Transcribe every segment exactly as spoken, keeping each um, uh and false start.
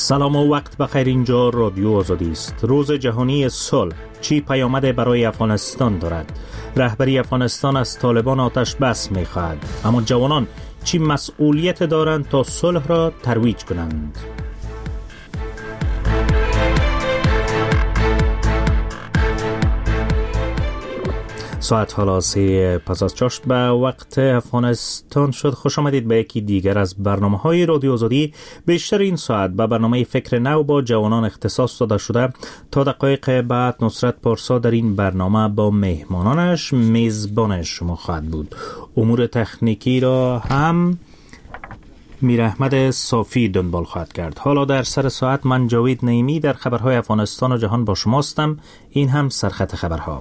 سلام و وقت بخیر. اینجا رادیو آزادی است. روز جهانی صلح چی پیامد برای افغانستان دارد؟ رهبری افغانستان از طالبان آتش بس می‌خواهد، اما جوانان چی مسئولیت دارند تا صلح را ترویج کنند؟ ساعت حالا سه پس از چاشت به وقت افغانستان شد. خوش آمدید به یکی دیگر از برنامه های رادیو آزادی. بیشتر این ساعت به برنامه فکر نو با جوانان اختصاص داده شده. تا دقایق بعد نصرت پارسا در این برنامه با مهمانانش میزبان شما خواهد بود. امور تکنیکی را هم میر احمد صافی دنبال خواهد کرد. حالا در سر ساعت من جاوید نعیمی در خبرهای افغانستان و جهان با شما هستم. این هم سرخط خبرها.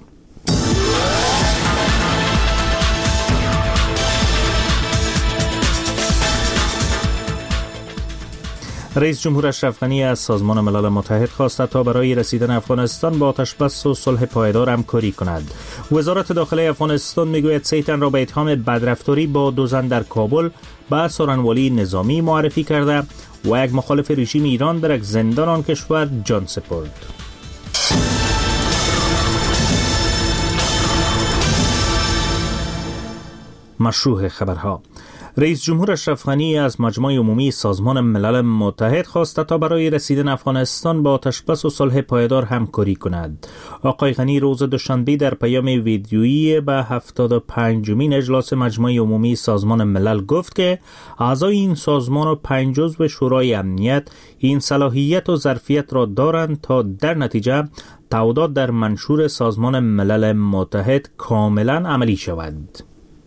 رئیس جمهور اشرف غنی از سازمان ملل متحد خواسته تا برای رسیدن افغانستان با آتش‌بس و صلح پایدار همکاری کند. وزارت داخله افغانستان میگوید سه تن را به اتهام بدرفتاری با دو زن در کابل به سارنوالی نظامی معرفی کرده و یک مخالف رژیم ایران در یک زندان آن کشور جان سپرد. مشروع خبرها. رئیس جمهور اشرف غنی از مجمع عمومی سازمان ملل متحد خواسته تا برای رسیدن افغانستان با آتش‌بس و صلح پایدار همکاری کند. آقای غنی روز دوشنبه در پیام ویدیویی به هفتاد و پنجمین اجلاس مجمع عمومی سازمان ملل گفت که اعضای این سازمان و پنج عضو شورای امنیت این صلاحیت و ظرفیت را دارند تا در نتیجه تعهدات در منشور سازمان ملل متحد کاملا عملی شود.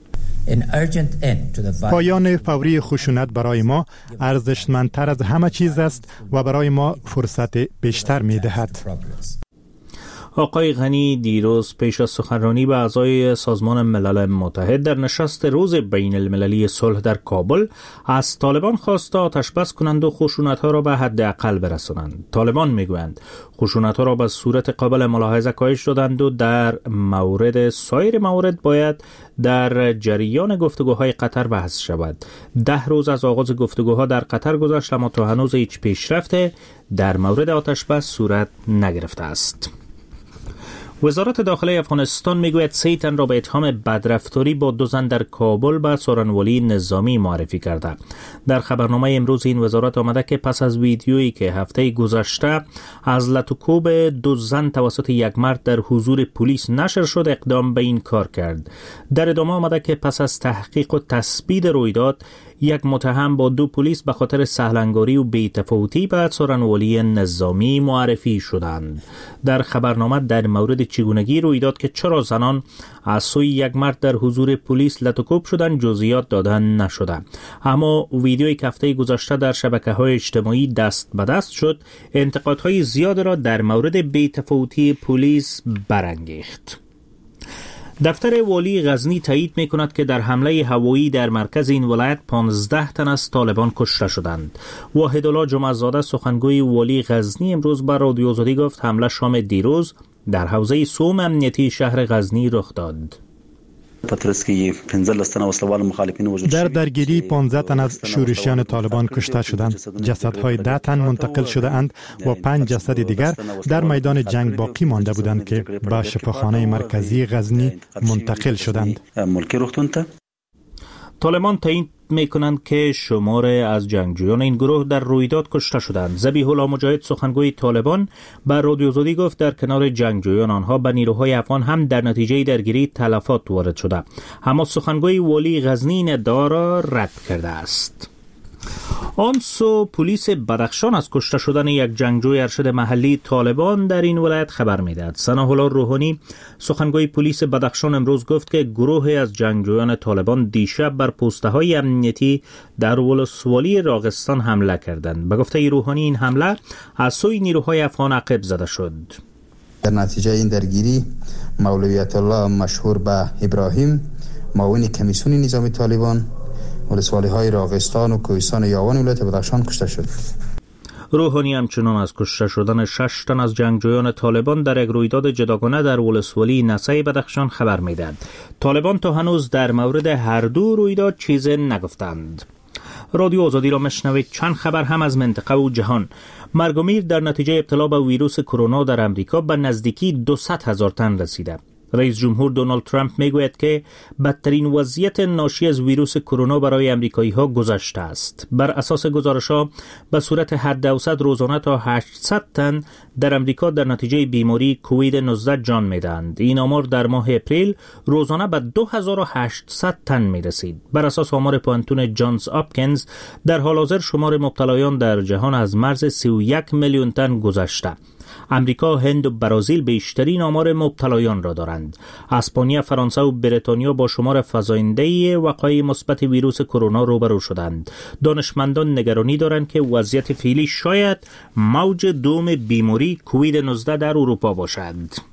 پایان فوری خشونت برای ما ارزشمندتر از همه چیز است و برای ما فرصت بیشتر می دهد. آقای غنی دیروز پیش از سخنرانی به اعضای سازمان ملل متحد در نشست روز بین المللی صلح در کابل از طالبان خواست آتش‌بس کنند و خشونت‌ها را به حد اقل برسانند. طالبان میگویند خشونت‌ها را به صورت قابل ملاحظه کاهش دادند و در مورد سایر موارد باید در جریان گفتگوهای قطر بحث شود. ده روز از آغاز گفتگوها در قطر گذشت، اما تا هنوز هیچ پیشرفت در مورد آتش‌بس صورت نگرفته است. وزارت داخله افغانستان میگوید سه تن را به اتهام بدرفتاری با دو زن در کابل به سارنوالی نظامی معرفی کرده. در خبرنامه امروز این وزارت آمده که پس از ویدیویی که هفته گذشته از لطوکوب دو زن توسط یک مرد در حضور پلیس نشر شد اقدام به این کار کرد. در ادامه آمده که پس از تحقیق و تثبیت رویداد یک متهم با دو پلیس به خاطر سهلنگاری و بی‌تفاوتی به سارنوالی نظامی معرفی شدند. در خبرنامه در مورد چگونگی رویداد که چرا زنان از سوی یک مرد در حضور پلیس لطوکوب شدند جزئیات دادن نشده، اما ویدیوی که هفته گذشته در شبکه‌های اجتماعی دست به دست شد انتقادهای زیاد را در مورد بی‌تفاوتی پلیس برانگیخت. دفتر والی غزنی تایید می کند که در حمله هوایی در مرکز این ولایت پانزده تن از طالبان کشته شدند. واحدالله جمعه‌زاده سخنگوی والی غزنی امروز به رادیو آزادی گفت حمله شام دیروز در حوزه سوم امنیتی شهر غزنی رخ داد. در درگیری پانزده تن از شورشیان طالبان کشته شدند. جسدهای ده تن منتقل شده اند و پنج جسد دیگر در میدان جنگ باقی مانده بودند که به شفاخانه مرکزی غزنی منتقل شدند. طالبان تایید می کنند که شمار از جنگجویان این گروه در رویداد کشته شدند. ذبیح الله مجاهد سخنگوی طالبان به رادیو آزادی گفت در کنار جنگجویان آنها به نیروهای افغان هم در نتیجه درگیری تلفات وارد شده، اما سخنگوی والی غزنی این ادعا را رد کرده است. آن سو پلیس بدخشان از کشته شدن یک جنگجوی ارشد محلی طالبان در این ولایت خبر میدهد. ثناء الله روحانی سخنگوی پلیس بدخشان امروز گفت که گروهی از جنگجویان طالبان دیشب بر پوسته های امنیتی در ولسوالی راغستان حمله کردند. به گفته روحانی این حمله از سوی نیروهای افغان عقب زده شد. در نتیجه این درگیری مولویت الله مشهور به ابراهیم معاون کمیسیون نظامی طالبان ولسوالی های راغستان و کوهستان یاوان ولایت بدخشان کشته شد. روحانی همچنان از کشته شدن شش تن از جنگجویان طالبان در یک رویداد جداگانه در ولسوالی نسای بدخشان خبر میدهد. طالبان تا هنوز در مورد هر دو رویداد چیزی نگفتند. رادیو آزادی را مشنوید. چند خبر هم از منطقه و جهان. مرگ و میر در نتیجه ابتلا به ویروس کرونا در امریکا به نزدیکی دویست هزار تن رسیده. رئیس جمهور دونالد ترامپ میگوید که بدترین وضعیت ناشی از ویروس کرونا برای امریکایی ها گذشته است. بر اساس گزارش ها به صورت حد اوسط روزانه تا هشتصد تن در امریکا در نتیجه بیماری کووید نوزده جان میدهند. این آمار در ماه اپریل روزانه به دو هزار و هشتصد تن می رسید. بر اساس آمار پوانتون جانز آپکینز در حال حاضر شمار مبتلایان در جهان از مرز سی و یک میلیون تن گذشته. امریکا، هند و برزیل بیشترین آمار مبتلایان را دارند. اسپانیا، فرانسه و بریتانیا با شمار فزاینده وقایع مثبت ویروس کرونا روبرو شدند. دانشمندان نگرانی دارند که وضعیت فعلی شاید موج دوم بیماری کووید نوزده در اروپا باشد.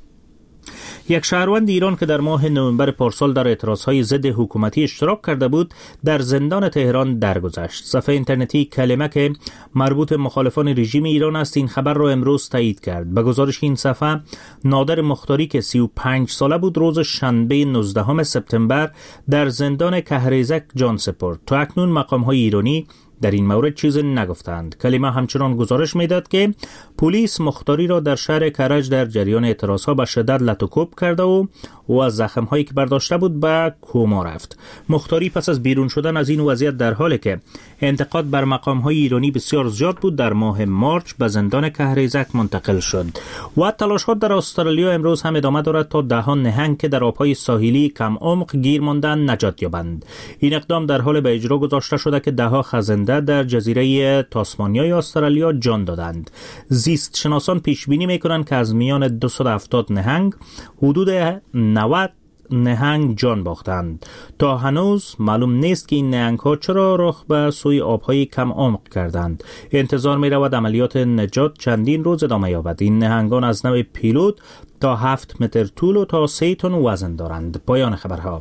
یک شهروند ایران که در ماه نوامبر پارسال در اعتراضهای ضد حکومتی اشتراک کرده بود در زندان تهران درگذشت. صفحه اینترنتی کلمه که مربوط مخالفان رژیم ایران است این خبر را امروز تایید کرد. به گزارش این صفحه، نادر مختاری که سی و پنج ساله بود روز شنبه نوزدهم سپتامبر در زندان کهریزک جان سپرد. تا اکنون مقام‌های ایرانی در این مورد چیزی نگفتند. کلمه همچنان گزارش میداد که پلیس مختاری را در شهر کرج در جریان اعتراضها به شدت لطوکوب کرده و او از زخم‌هایی که برداشته بود به کما رفت. مختاری پس از بیرون شدن از این وضعیت در حالی که انتقاد بر مقام‌های ایرانی بسیار زیاد بود در ماه مارچ به زندان کهریزک منتقل شد. و تلاش‌ها در استرالیا امروز هم ادامه دارد تا دهان نهنگ که در آب‌های ساحلی کم عمق گیر ماندند نجات یابند. این اقدام در حال به اجرا گذاشته شده که ده‌ها خزنده در جزیره تاسمانیای استرالیا جان دادند. زیست شناسان پیش بینی می‌کنند که از میان دویست و هفتاد نهنگ حدود نود نهنگ جان باختند. تا هنوز معلوم نیست که این نهنگ‌ها چرا رخ به سوی آب‌های کم عمق کردند. انتظار می‌رود عملیات نجات چندین روز ادامه یابد. این نهنگان از نوع پیلوت تا هفت متر طول و تا سه تن وزن دارند. پایان خبرها.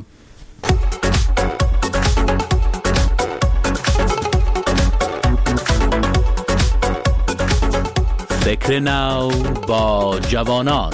فکر نو با جوانان.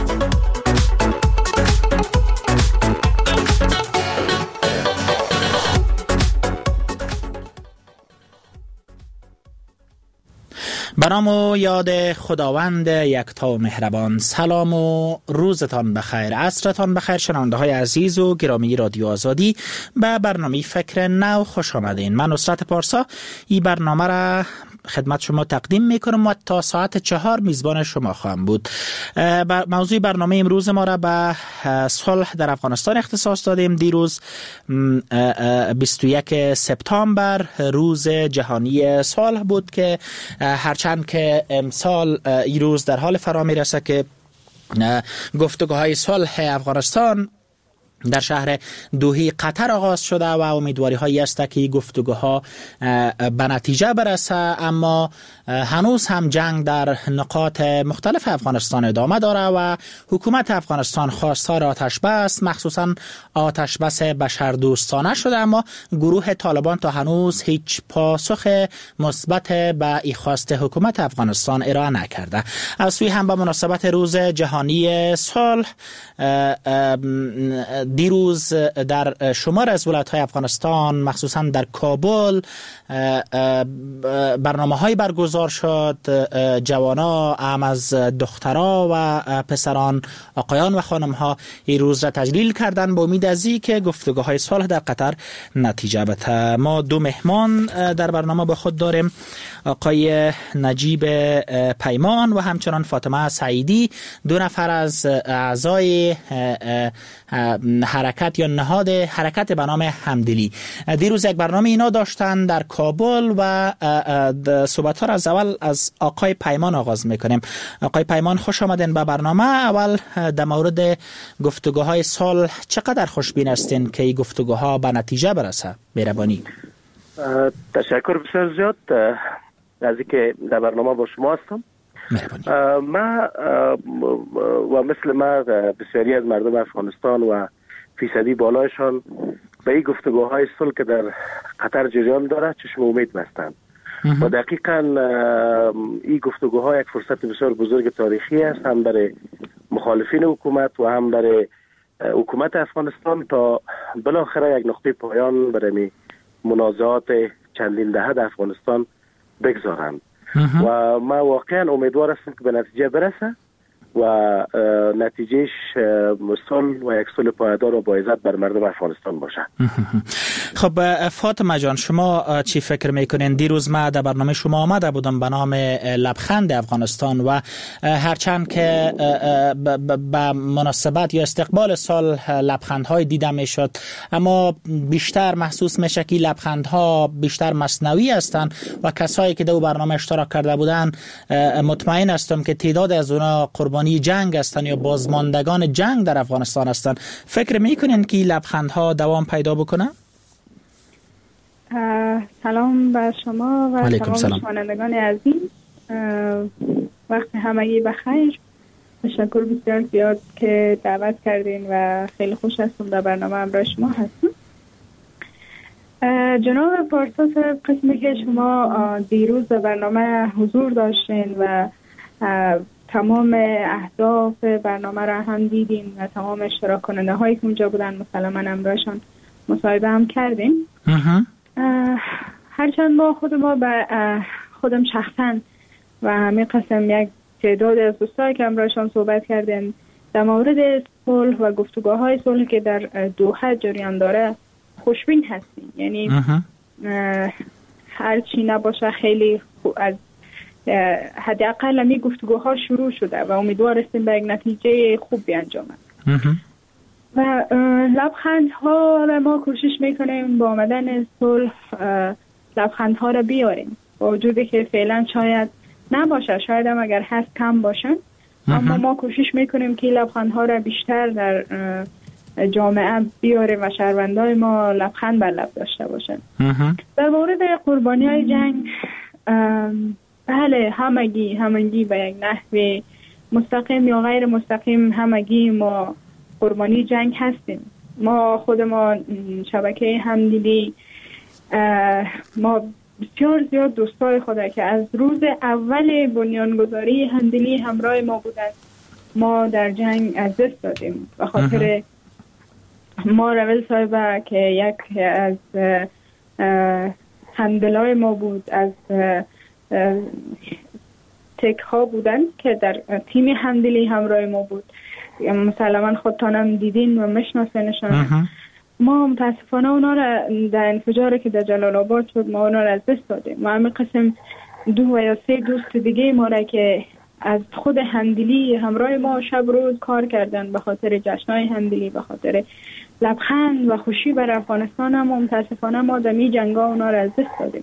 به نام و یاد خداوند یکتا و مهربان. سلام و روزتان بخیر، عصرتان بخیر شنونده های عزیز و گرامی رادیو آزادی. به برنامه فکر نو خوش آمدین. من نصرت پارسا این برنامه را خدمت شما تقدیم میکنم و تا ساعت چهار میزبان شما خواهم بود. موضوع برنامه امروز ما را به صلح در افغانستان اختصاص دادیم. دیروز بیست و یک سپتامبر روز جهانی صلح بود که هرچند که امسال این روز در حال فرا میرسه که گفتگوهای صلح افغانستان در شهر دوحه قطر آغاز شده و امیدواری هایی است که گفتگوها به نتیجه برسه، اما هنوز هم جنگ در نقاط مختلف افغانستان ادامه داره و حکومت افغانستان خواستار آتش بس، مخصوصا آتش بس بشردوستانه شده، اما گروه طالبان تا هنوز هیچ پاسخ مثبت به این خواست حکومت افغانستان ارائه نکرده. از سوی هم به مناسبت روز جهانی صلح دیروز در شمار از ولایت‌های افغانستان مخصوصا در کابل برنامه‌های برگزار شد. جوانا، هم از دخترها و پسران، آقایان و خانم‌ها این روز را تجلیل کردند با امید از این که گفتگوهای صلح در قطر نتیجه بده. ما دو مهمان در برنامه با خود داریم، آقای نجیب پیمان و همچنان فاطمه سعیدی، دو نفر از اعضای حرکت یا نهاد حرکت به نام همدلی. دیروز یک برنامه اینا داشتن در کابل و صحبت ها را از اول از آقای پیمان آغاز میکنیم. آقای پیمان خوش آمدین به برنامه. اول در مورد گفتگوهای صلح چقدر خوشبین هستین که این گفتگوها به نتیجه برسه؟ مهربانی. تشکر بسیار زیاد از اینکه در برنامه با شما هستم. ما و مثل ما بسیاری از مردم افغانستان و فیصدی بالایشان به این گفتگوهای صلح که در قطر جریان داره چشم امید بستند و دقیقاً این گفتگوها یک فرصت بسیار بزرگ تاریخی است، هم برای مخالفین حکومت و هم برای حکومت افغانستان تا بالاخره یک نقطه پایان برای منازعات چندین دهه در افغانستان بگذارند و ما واقعا امیدوار هستم که به نتیجه برسه و نتیجهش صلح و یک صلح پایدار و با عزت بر مردم افغانستان باشه. خب فاطمه جان، شما چی فکر میکنین؟ دیروز ما در برنامه شما آمده بودم به نام لبخند افغانستان و هرچند که به مناسبت یا استقبال صلح لبخندهای دیده میشد، اما بیشتر محسوس میشه که لبخندها بیشتر مصنوعی هستند و کسایی که در برنامه اشتراک کرده بودن مطمئن هستم که تعداد از اونا قربانی جنگ هستند یا بازماندگان جنگ در افغانستان هستند. فکر میکنین که لبخندها دوام پیدا بکنه؟ سلام بر شما و تمام شنوندگان عزیز، وقت همگی بخیر. تشکر بسیار زیاد که دعوت کردین و خیلی خوش هستم در برنامه همراه شما هستم. جناب پارسا صاحب، قسمی که شما دیروز در برنامه حضور داشتین و تمام اهداف برنامه را هم دیدین و تمام اشتراک کننده هایی که اونجا بودن مسلما همراهشان مصاحبه هم کردیم. هرچند ما خود ما به خودم شخصا و همین قسم یک تعداد از دوستایی که همراهشان صحبت کردن در مورد صلح و گفتگوهای های صلح که در دوحه جریان داره خوشبین هستیم. یعنی هر چی نباشه خیلی از حداقل می گفتگوها شروع شده و امیدوار هستیم به یک نتیجه خوب بیانجامد. و لبخندها را ما کوشش میکنیم با آمدن صلح لبخندها را بیاریم، با وجودی که فعلا شاید نباشه، شاید هم اگر هست کم باشن، اما ما کوشش میکنیم که لبخندها را بیشتر در جامعه بیاریم و شهروندای ما لبخند بر لب داشته باشن. در مورد قربانی های جنگ، بله همگی همگی به یک نحو مستقیم یا غیر مستقیم همگی ما قربانی جنگ هستیم. ما خود ما شبکه همدلی، ما بسیار زیاد دوستای خدا که از روز اول بنیانگذاری همدلی همراه ما بودند ما در جنگ از دست دادیم. به خاطر ما رویل صاحبه که یک از همدلای ما بود، از تک ها بودن که در تیم همدلی همراه ما بود، مسلما خودتانم دیدین و مشناسینشان. ما متاسفانه اونا را در انفجاری که در جلال آباد شد ما اونا را از دست دادیم و همین قسم دو و یا سه دوست دیگه ما را که از خود همدلی همراه ما شب روز کار کردن به خاطر جشنهای همدلی، به خاطر لبخند و خوشی بر افغانستان، هم متاسفانه ما در می جنگ ها اونا را از دست دادیم.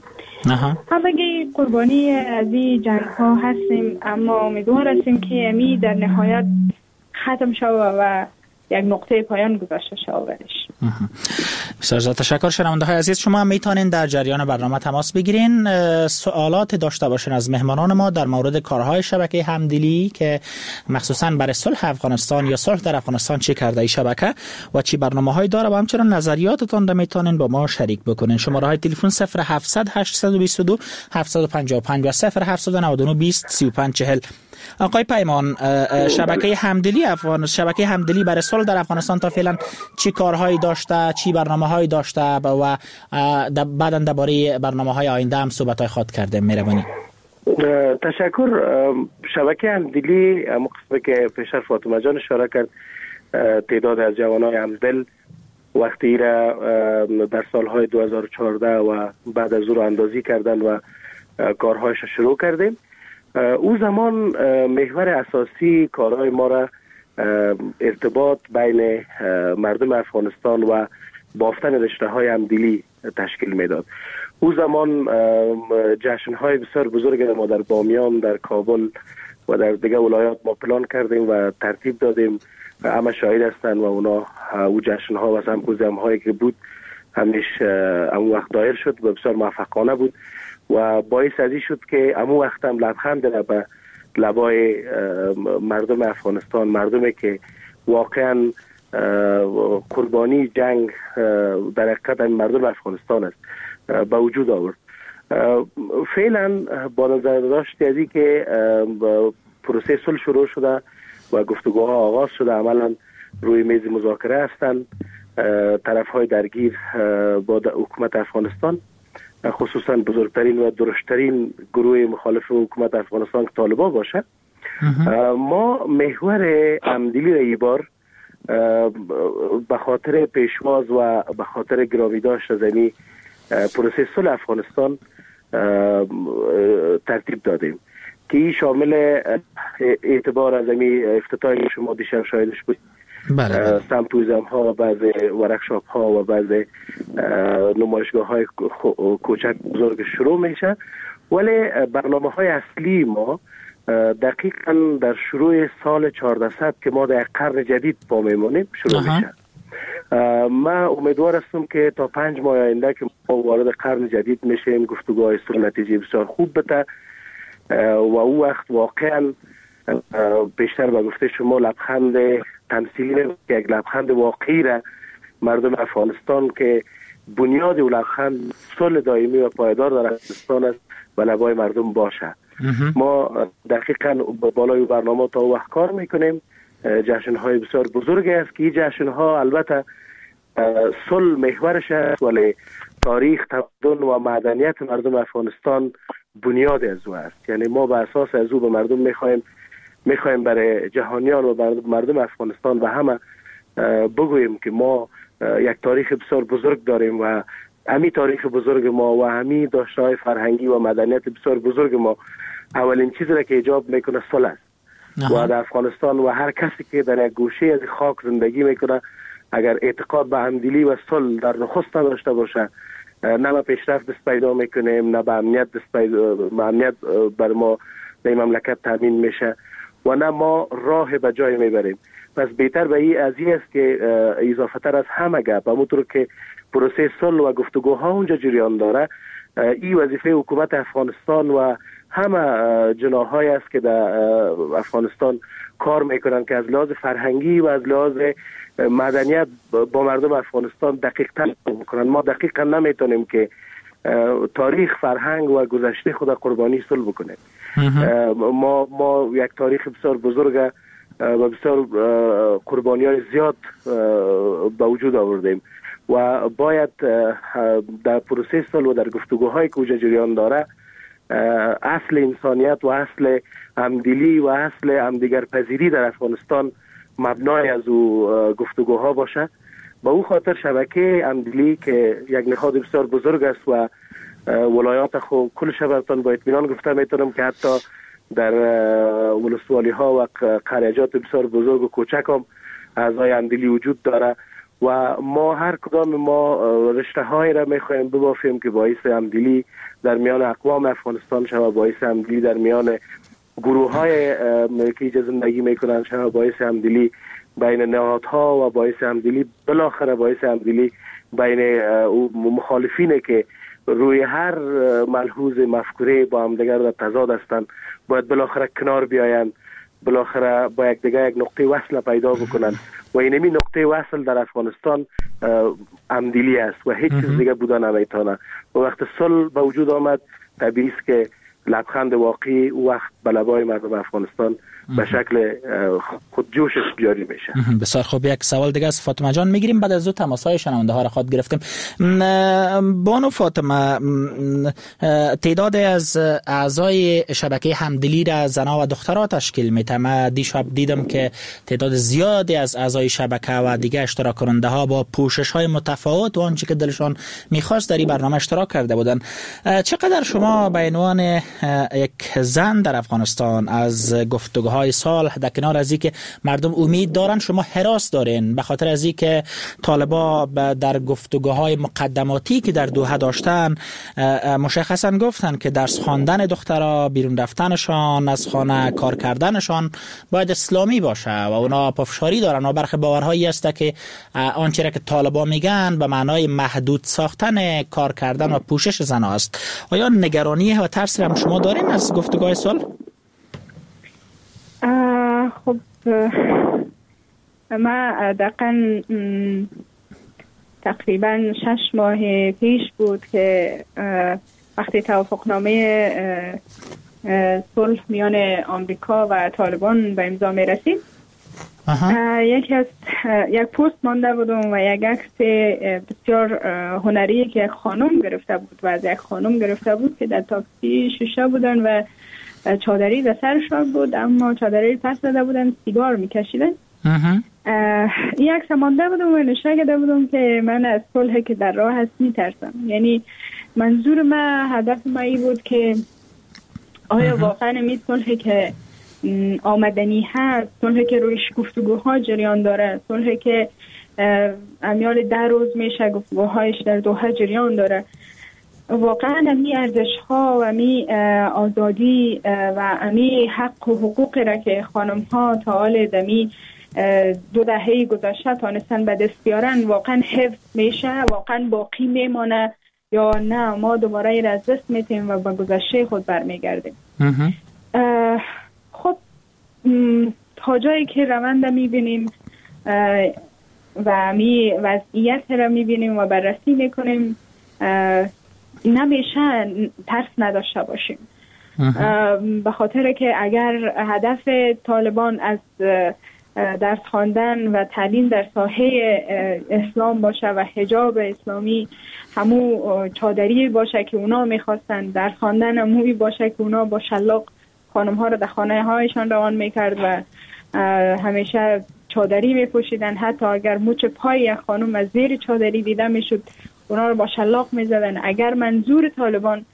همگی قربانی از این جنگ ها هستیم، اما امیدوار هستیم که امی در نهایت ختم شود و یک نقطه پایان گذاشته شودش. بسیار زیاد تشکر. شنونده های عزیز، شما هم میتونین در جریان برنامه تماس بگیرین، سوالات داشته باشین از مهمانان ما در مورد کارهای شبکه همدلی که مخصوصا برای صلح افغانستان یا صلح در افغانستان چی کرده این شبکه و چی برنامه‌هایی داره و همچنین نظریاتتون رو میتونین با ما شریک بکنین. شماره های تلفن صفر هفتصد هشتصد و بیست و دو هفتصد و پنجاه و پنج و صفر هفتصد و نود و نه بیست سی و پنج چهل. آقای پیمان، شبکه همدلی افغان شبکه همدلی برای صلح در افغانستان تا فعلا چی کارهایی داشته، چی برنامه‌هایی داشته و بعداً درباره برنامه‌های آینده هم صحبت‌های خواهد کرده؟ مهربانی. تشکر. شبکه همدلی مقصد که پیشتر فاطمه جان اشاره کرد، تعداد از جوانای همدل وقتی را در سالهای دو هزار و چهارده و بعد از او را اندازی کردن و کارهایش شروع کردیم. او زمان محور اساسی کارهای ما را ارتباط بین مردم افغانستان و بافتن رشته های همدلی تشکیل میداد. او زمان جشن های بسیار بزرگ ما در بامیان، در کابل و در دیگه ولایات ما پلان کردیم و ترتیب دادیم. همه شاهد هستند و اونا او جشن ها و سمپوزیوم هایی که بود همیش اون وقت دایر شد و بسیار موفقانه بود و باعث ازی شد که امو وقت هم لبخند را به لبای مردم افغانستان، مردمی که واقعا قربانی جنگ در حقیقت مردم افغانستان است، به وجود آورد. فعلا با نظر داشت ازی که پروسه صلح شروع شده و گفتگوها آغاز شده، عملا روی میز مذاکره هستند طرف های درگیر با حکومت افغانستان خصوصا بزرگترین و درشترین گروه مخالف حکومت افغانستان که طالبان باشه. ما محور همدلی را ای بار به خاطر پیشواز و به خاطر گرامی داشت از این پروسه صلح افغانستان ترتیب دادیم که این شامل اعتبار از این افتتاحی شما دیشب شاهدش بود، بله. سمپوزیوم ها و بعض ورکشاپ ها و بعض نمایشگاه های کوچک بزرگ شروع میشه، ولی برنامه های اصلی ما دقیقا در شروع سال چهارده که ما در قرن جدید پا میمونیم شروع آها. میشه. من امیدوار هستم که تا پنج ماه آینده که ما وارد قرن جدید میشیم گفتگوهای صلح نتیجه بسیار خوب بده و او وقت واقعا بیشتر به گفته شما لبخند تمثیلی که یک لبخند واقعی را مردم افغانستان که بنیاد و لبخند صلح دائمی و پایدار در افغانستان است و لبای مردم باشه. ما دقیقاً بالای برنامه تا وقت کار میکنیم. جشن‌های بسیار بزرگ است که این جشن‌ها البته صلح محورش است، ولی تاریخ، تمدن و مدنیت مردم افغانستان بنیاد از او است. یعنی ما به اساس از او به مردم میخوایم میخوایم برای جهانیان و مردم افغانستان و همه بگوییم که ما یک تاریخ بسیار بزرگ داریم و همین تاریخ بزرگ ما و همین داشته‌های فرهنگی و مدنیت بسیار بزرگ ما اولین چیزی را که ایجاب میکنه صلح است. و در افغانستان و هر کسی که در یک گوشه از خاک زندگی میکنه اگر اعتقاد به همدلی و صلح در نخست داشته باشه، نه به پیشرفت دست پیدا میکنیم، نه به امنیت دست پیدا امنیت بر ما در مملکت تامین میشه و نه ما راه به جای میبریم. پس بهتر به این از این است که اضافه تر از همه گپ همونطور که پروسه صلح و گفتگوها اونجا جریان داره، این وظیفه حکومت افغانستان و همه جناح‌های است که در افغانستان کار میکنن که از لحاظ فرهنگی و از لحاظ مدنیت با مردم افغانستان دقیق تر بکنن. ما دقیقا نمیتونیم که تاریخ، فرهنگ و گذشته خود قربانی صلح بکنیم. ما ما یک تاریخ بسیار بزرگ و بسیار قربانی‌های زیاد به وجود آوردیم و باید در پروسه صلح و در گفتگوهای که اوجا جریان داره اصل انسانیت و اصل همدلی و اصل همدیگر پذیری در افغانستان مبنای از او گفتگوها باشه. با او خاطر شبکه همدلی که یک نهاد بسیار بزرگ است و ولایات خو کل شبرتان با اطمینان گفته میتونم که حتی در ولسوالی ها و قریجات بسیار بزرگ و کوچک هم اعضای همدلی وجود داره و ما هر کدام ما رشته های را میخوایم ببافیم که باعث همدلی در میان اقوام افغانستان شود، باعث همدلی در میان گروه های که اینجا زندگی میکنن شود، باعث همدلی بین نهادها و باعث همدلی بالاخره باعث همدلی بین مخالفینه که روی هر ملحوظ مفکوره با هم دیگر در تضاد هستند باید بالاخره کنار بیاین، بالاخره با یک دیگه یک نقطه وصل پیدا بکنن و اینمی نقطه وصل در افغانستان همدلی است و هیچ چیز دیگه بودن نمیتونه. و وقت صلح به وجود آمد طبیعی است که لبخند واقعی او وقت به لبای مردم افغانستان به شکل خود جوشش بیاری میشه. بسیار خوب. یک سوال دیگه از فاطمه جان میگیریم، بعد از دو تماس‌های شنونده ها را خواهد گرفتیم. بانو فاطمه، تعداد از اعضای شبکه همدلی را زنها و دخترها تشکیل میده. من دیشب دیدم که تعداد زیادی از اعضای شبکه و دیگه اشتراک کننده ها با پوشش های متفاوت و آنچه که دلشان میخواست در این برنامه اشتراک کرده بودن. چقدر شما به عنوان یک زن در افغانستان از گفتگو های صلح در کنار از اینکه مردم امید دارن شما هراس دارین به خاطر از اینکه طالبا در گفتگوهای مقدماتی که در دوحه داشتن مشخصا گفتن که درس خواندن دخترها، بیرون رفتنشان از خانه، کار کردنشان باید اسلامی باشه و اونا پافشاری دارن و برخی باورهایی است که آنچه را که طالبا میگن به معنای محدود ساختن کار کردن و پوشش زن است. آیا نگرانی و ترسی هم شما دارین از گفتگوهای صلح؟ خب ما دقیقا تقریبا شش ماه پیش بود که وقتی توافقنامه صلح میان آمریکا و طالبان به امضا می رسید یکی از یک پست مانده بودم و یک عکس بسیار هنری که یک خانم گرفته بود و از یک خانم گرفته بود که در تاکسی شیشه بودن و چادری در سرشان بود، اما چادری پس داده بودن، سیگار میکشیدن. این عکس مانده بودم و نشان کرده بودم که من از صلح که در راه هست میترسم. یعنی منظور من، هدف من این بود که آیا واقعا این صلحی که آمدنی هست، صلحی که رویش گفتگوها جریان داره، صلحی که امیال ده روز میشه گفتگوهایش در دوحه جریان داره، واقعا امی ارزش ها و امی آزادی و امی حق و حقوقی را که خانم ها تا حال دمی دو دهه گذشته تانستن به دست بیارن واقعا حفظ میشه، واقعا باقی میمانه، یا نه ما دوباره این از دست میتیم و به گذشته خود برمیگردیم. خب تا جایی که روند میبینیم و می وضعیت را میبینیم و بررسی میکنیم، نمیشه ترس نداشته باشیم، به خاطر که اگر هدف طالبان از درس خواندن و تعلیم در ساحه اسلام باشه و حجاب اسلامی همو چادری باشه که اونا میخواستن، درس خواندن هموی باشه که اونا با شلاق خانم ها رو در خانه هایشان روان میکرد و همیشه چادری میپوشیدن، حتی اگر مچ پای یک خانم از زیر چادری دیده میشد اونا رو با شلاق میزدن. اگر منظور طالبان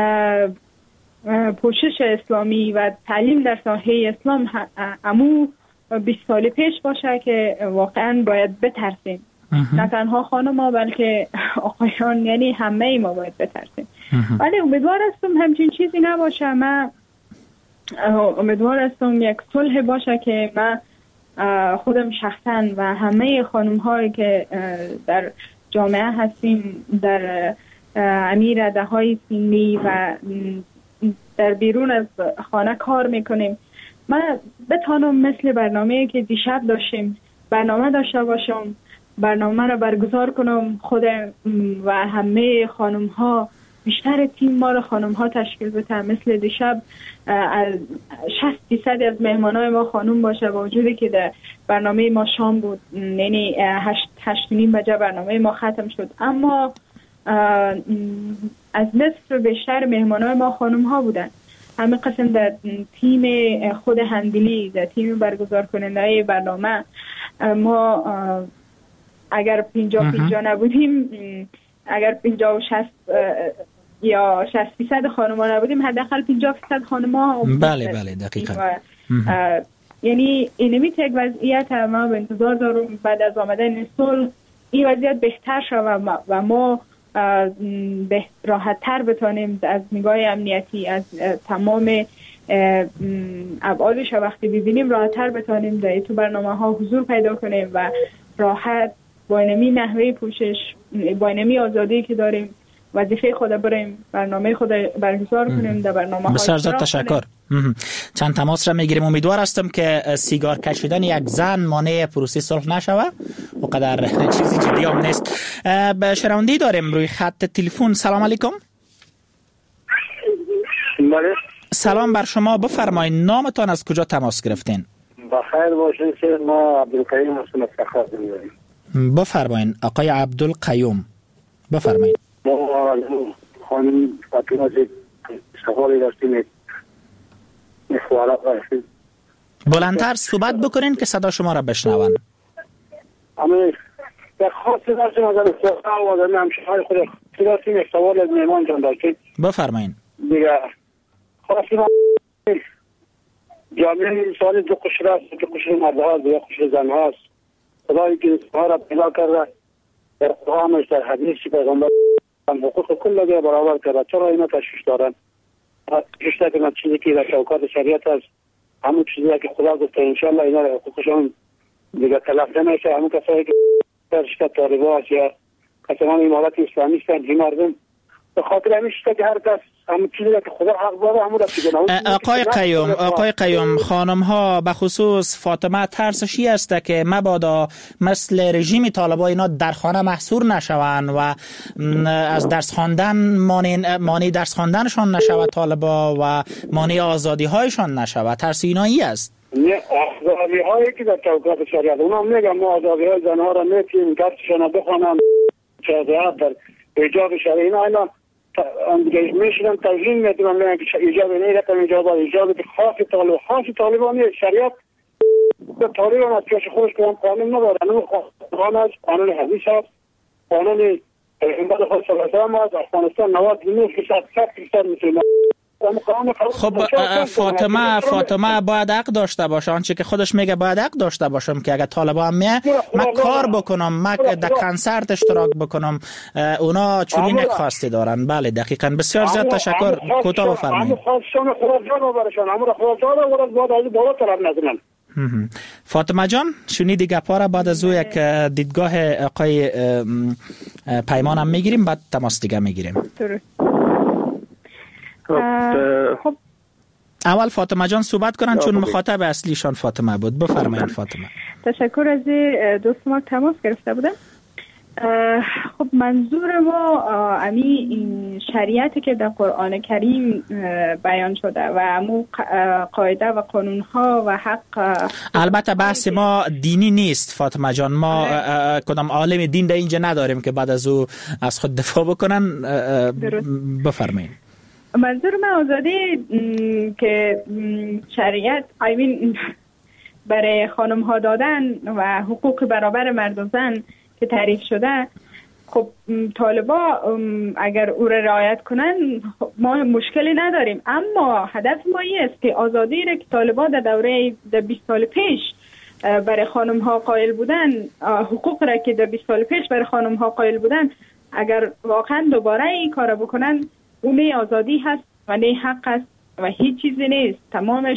پوشش اسلامی و تعلیم در ساحه اسلام همو بیست سال پیش باشه که واقعا باید بترسیم، نه تنها خانم ها بلکه آقایان، یعنی همه ما باید بترسیم. ولی امیدوار هستم همچین چیزی نباشه. من امیدوار هستم یک صلح باشه که من خودم شخصا و همه خانم هایی که در جامعه هستیم، در امیر رده های سینی و در بیرون از خانه کار میکنیم، من بتانم مثل برنامه که دیشب داشتیم برنامه داشته باشم، برنامه رو برگزار کنم، خود و همه خانم ها، بیشتر تیم ما رو خانم ها تشکیل بده، مثل دیشب شصت درصد از مهمانای ما خانم باشه، با وجودی که در برنامه ما شام بود، یعنی هشت هشت نیم بجه برنامه ما ختم شد، اما از نصف بیشتر مهمانای ما خانم ها بودن. همه قسم در تیم خود هندلی، در تیم برگزار کننده برنامه ما اگر پینجا پینجا نبودیم، اگر پینجا و شست یا شصت فیصد خانم‌ها نبودیم، حداقل پنجاه فیصد خانم‌ها. بله بله دقیقاً. یعنی اینمی یک وضعیت ما به انتظار دارم بعد از آمدن صلح این وضعیت بهتر شود و ما به راحت تر بتانیم از نگاه امنیتی از تمام ابعادش وقتی ببینیم راحت تر بتانیم در تو برنامه ها حضور پیدا کنیم و راحت با اینمی نحوه پوشش، با اینمی آزادی که داریم وظیفه خود بریم، برنامه خود برگزار کنیم در برنامه ها. بسیار زیاد تشکر. چند تماس را میگیریم. امیدوار هستم که سیگار کشیدن یک زن مانع پروسه صلح نشوه، وقدر چیزی جدی هم نیست. به شنونده داریم روی خط تلفن. سلام علیکم. سلام بر شما، بفرمایید نامتان، از کجا تماس گرفتین؟ بخیر باشید. که ما عبدالقیوم هستم از سخاوت می‌گوییم. بفرمایید آقای عبدالقیوم، بفرمایید. ما خانم فاطمه از سوالی داشتیم. بلندتر صحبت بکنین که صدا شما را بشنون. اما در خاصی داشتیم از اصلاح و از همشهرهای خود داشتیم یک سوال از میمان جان داشتیم. بفرمایین. دیگه خاصی ما جامعه سوال دو قشر است، دو قشر مرد هاست یا قشر زن هاست. خدایی که انسان را پیدا کرده در قرآنش در حدیث پیغمبر حقوق کل لگه برابر کرده، چرا اینا تشویش دارن؟ تشویش که من چیزی که در شوکات شریعت هست، همون چیزی که خدا گفته انشاءالله اینا را حقوقشان دیگه تلف نمیشه. همون کسایی که در شکل طالبا هست یا کسان امارت اسلامی هستن، این مردم به خاطر همیشه که هر کس همون چیزی که خدا حق داره همون را پیگه. آقای قیوم آقای قیوم خانم ها به خصوص فاطمه ترسشی است که مبادا مثل رژیم طالبا اینا در خانه محصور نشوند و از درس خواندن مانع مانع درس خواندنشان نشود طالبا و مانع آزادی هایشان نشود. ترس اینایی است. نه آزادی هایی که در توقیات شریعت اونا میگم ما آزادی های زنها را میتیم درسشان بخونن شریعت در ایجاب شریعت اینا اینا میشنم تجریم میتونم میگم که ایجاب اینه رقم ایجاب ایجاب خاص طالب خاص طالبانی شریعت طالبان از پیش خودش کنم قانون ندارن اون قانون از قانون حدیث هست قانون پیغمبر خود صلی الله علیه و آله از افغانستان نود و نه فیصد صد درصد مسلمان. خب فاطمه فاطمه باید حق داشته باشه آنچه که خودش میگه باید حق داشته باشم که اگه طالبان میه من کار بکنم من در کنسرت اشتراک بکنم اونا چنین یک خواسته دارن. بله دقیقاً بسیار زیاد تشکر. کوتاه بفرمایید. فاطمه جان شنیدی گپا را بعد از او یک دیدگاه آقای پیمان هم میگیریم بعد تماس دیگه میگیریم. خب اول فاطمه جان صحبت کنن چون مخاطب اصلیشان فاطمه بود. بفرمایید فاطمه. تشکر از دوست ما تماس گرفته بودم. خب منظور ما امی این شریعتی که در قرآن کریم بیان شده و امو قاعده و قانونها و حق. البته بحث ما دینی نیست فاطمه جان. ما کدام عالم دین در اینجا نداریم که بعد از او از خود دفاع بکنن. بفرمایید. منظور من آزادی که شریعت I mean برای خانم ها دادن و حقوق برابر مرد و زن که تعریف شده. خب طالبا اگر او را رعایت کنن ما مشکلی نداریم، اما هدف ما است که آزادی را که طالبا در دوره در بیست سال پیش برای خانم ها قائل بودن، حقوق را که در بیست سال پیش برای خانم ها قائل بودن، اگر واقعا دوباره این کار بکنن اون نه آزادی هست و نه حق است و هیچ چیزی نیست. تمامش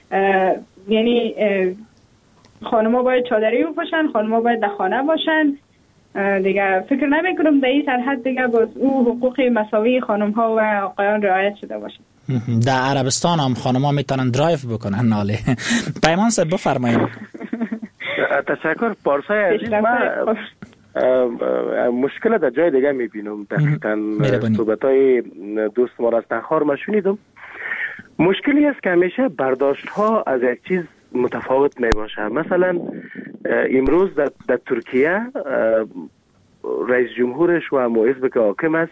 یعنی خانم‌ها باید چادری بپوشن، خانم‌ها باید در خانه باشن دیگه. فکر نمی کنم در این سرحد دیگه باز او حقوق مساوی خانم‌ها و آقایان رعایت شده باشه. در عربستان هم خانم‌ها میتونن درایو بکنن. ناله پیمان صاحب بفرمایید. تشکر. پارسای عزیز من مشکل در جای دیگه میبینم. دقیقاً صحبت‌های دوست ما را از تخار ما شنیدم. مشکلی است که همیشه برداشت ها از یک چیز متفاوت می باشه. مثلا امروز در, در ترکیه رئیس جمهورش و هم حزب که حاکم است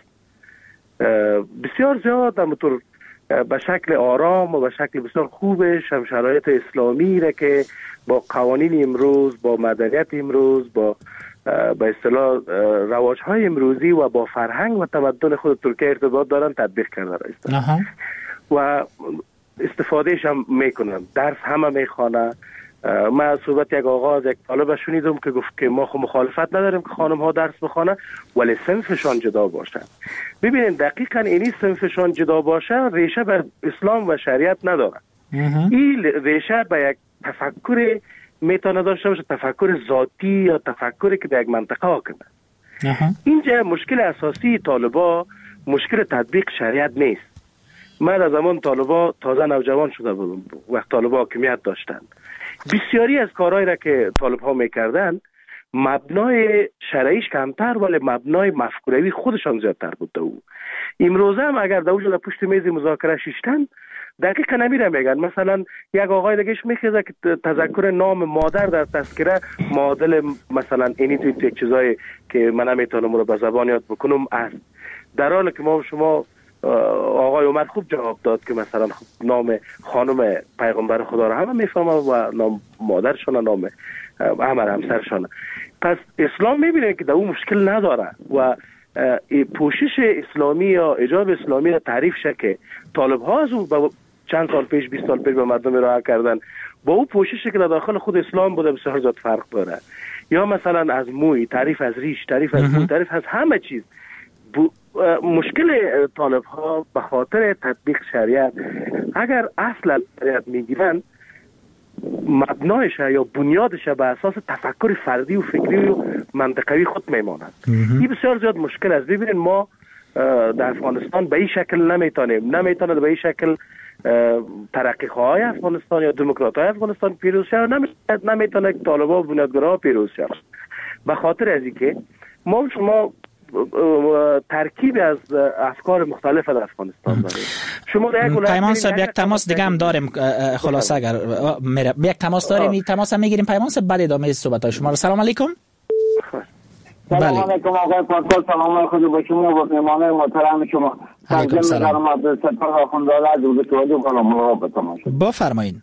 بسیار زیاد همونطور به شکل آرام و به شکل بسیار خوبش هم شرایط اسلامی را که با قوانین امروز، با مدنیت امروز، با به اصطلاح رواج‌های امروزی و با فرهنگ و تمدن خود ترکیه ارتباط دارن تطبیق کرده است و استفادهش هم میکنن. درس همه میخوانه. من صحبت یک آقا از یک طالب شنیدم که گفت که ما خو مخالفت نداریم که خانم ها درس بخوانه ولی صنفشان جدا باشه. ببینید دقیقاً اینی صنفشان جدا باشه ریشه به اسلام و شریعت نداره. این ریشه به یک تفکر میتونه داشته باشه، تفکر ذاتی یا تفکری که در یک منطقه حاکمه. اینجا مشکل اساسی طالبا مشکل تطبیق شریعت نیست. من از زمان طالبا تازه نوجوان شده بودم وقت طالبا حاکمیت داشتن. بسیاری از کارهایی را که طالبها میکردن مبنای شرعیش کمتر ولی مبنای مفکوروی خودشان زیادتر بود. او امروزه هم اگر دوجه در پشت میز مذاکره شیشتن دقیقا نمیره میگن. مثلا یک آقای دیگهش میخیزه که تذکر نام مادر در تذکره معادل مثلا اینی توی یک چیزایی که من نمیتونم رو به زبان یاد بکنم است، در حالی که ما شما آقای عمر خوب جواب داد که مثلا نام خانم پیغمبر خدا را همه میفهمن و نام مادرشان نام همه همسرشان. پس اسلام میبینه که در اون مشکل نداره و پوشش اسلامی یا ایجاب اسلامی را تعریف شه که طالب ها از اون چند سال پیش بیست سال پیش به مردم ارائه کردن با اون پوششی که در داخل خود اسلام بوده بسیار زیاد فرق داره. یا مثلا از موی، تعریف از ریش، تعریف از موی، تعریف از همه چیز. مشکل طالب ها به خاطر تطبیق شریعت اگر اصلا شریعت میگیرن مبنایش یا بنیادش به اساس تفکر فردی و فکری و منطقوی خود میماند. این بسیار زیاد مشکل است. ببینید ما در افغانستان به این شکل نمیتونیم نمیتونه به این شکل ترقی خواهای افغانستان یا دموکرات های افغانستان پیروز شد، نمیتونه که طالبا و بنیادگرا پیروز شد. به خاطر از اینکه ما شما ترکیب از افکار مختلف در افغانستان داره. شما در یک پیمان صاحب یک تماس دیگه هم داریم، خلاصه اگر میره یک تماس داریم، این تماس هم میگیریم. پیمان صاحب بعد ادامه صحبت های شما. سلام علیکم. سلام علیکم آقای پاسدار، سلام خود به شما و مهمان محترم شما. علیکم سلام. بفرمایید.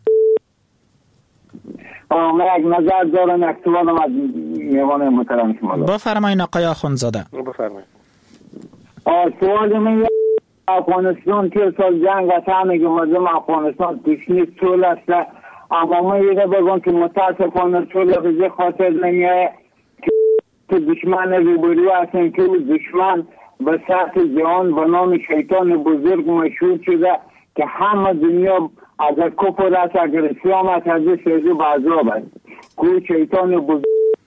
من یک نظر دارم، یک سوالم از مهمان محترم شما دارم. بفرمایید آقای آخوندزاده. بفرمایید. سوال من افغانستان که سال جنگ است، همه که مردم افغانستان تشنه صلح است، اما من یه بگم که متاسفانه صلح به خاطر نمیه که دشمن روبرو هستن که دشمن به سطح جهان به نام شیطان بزرگ مشهور شده که همه دنیا اگر کفر است، اگر اسلام است، از شیطان به عذاب است که شیطان بزرگ.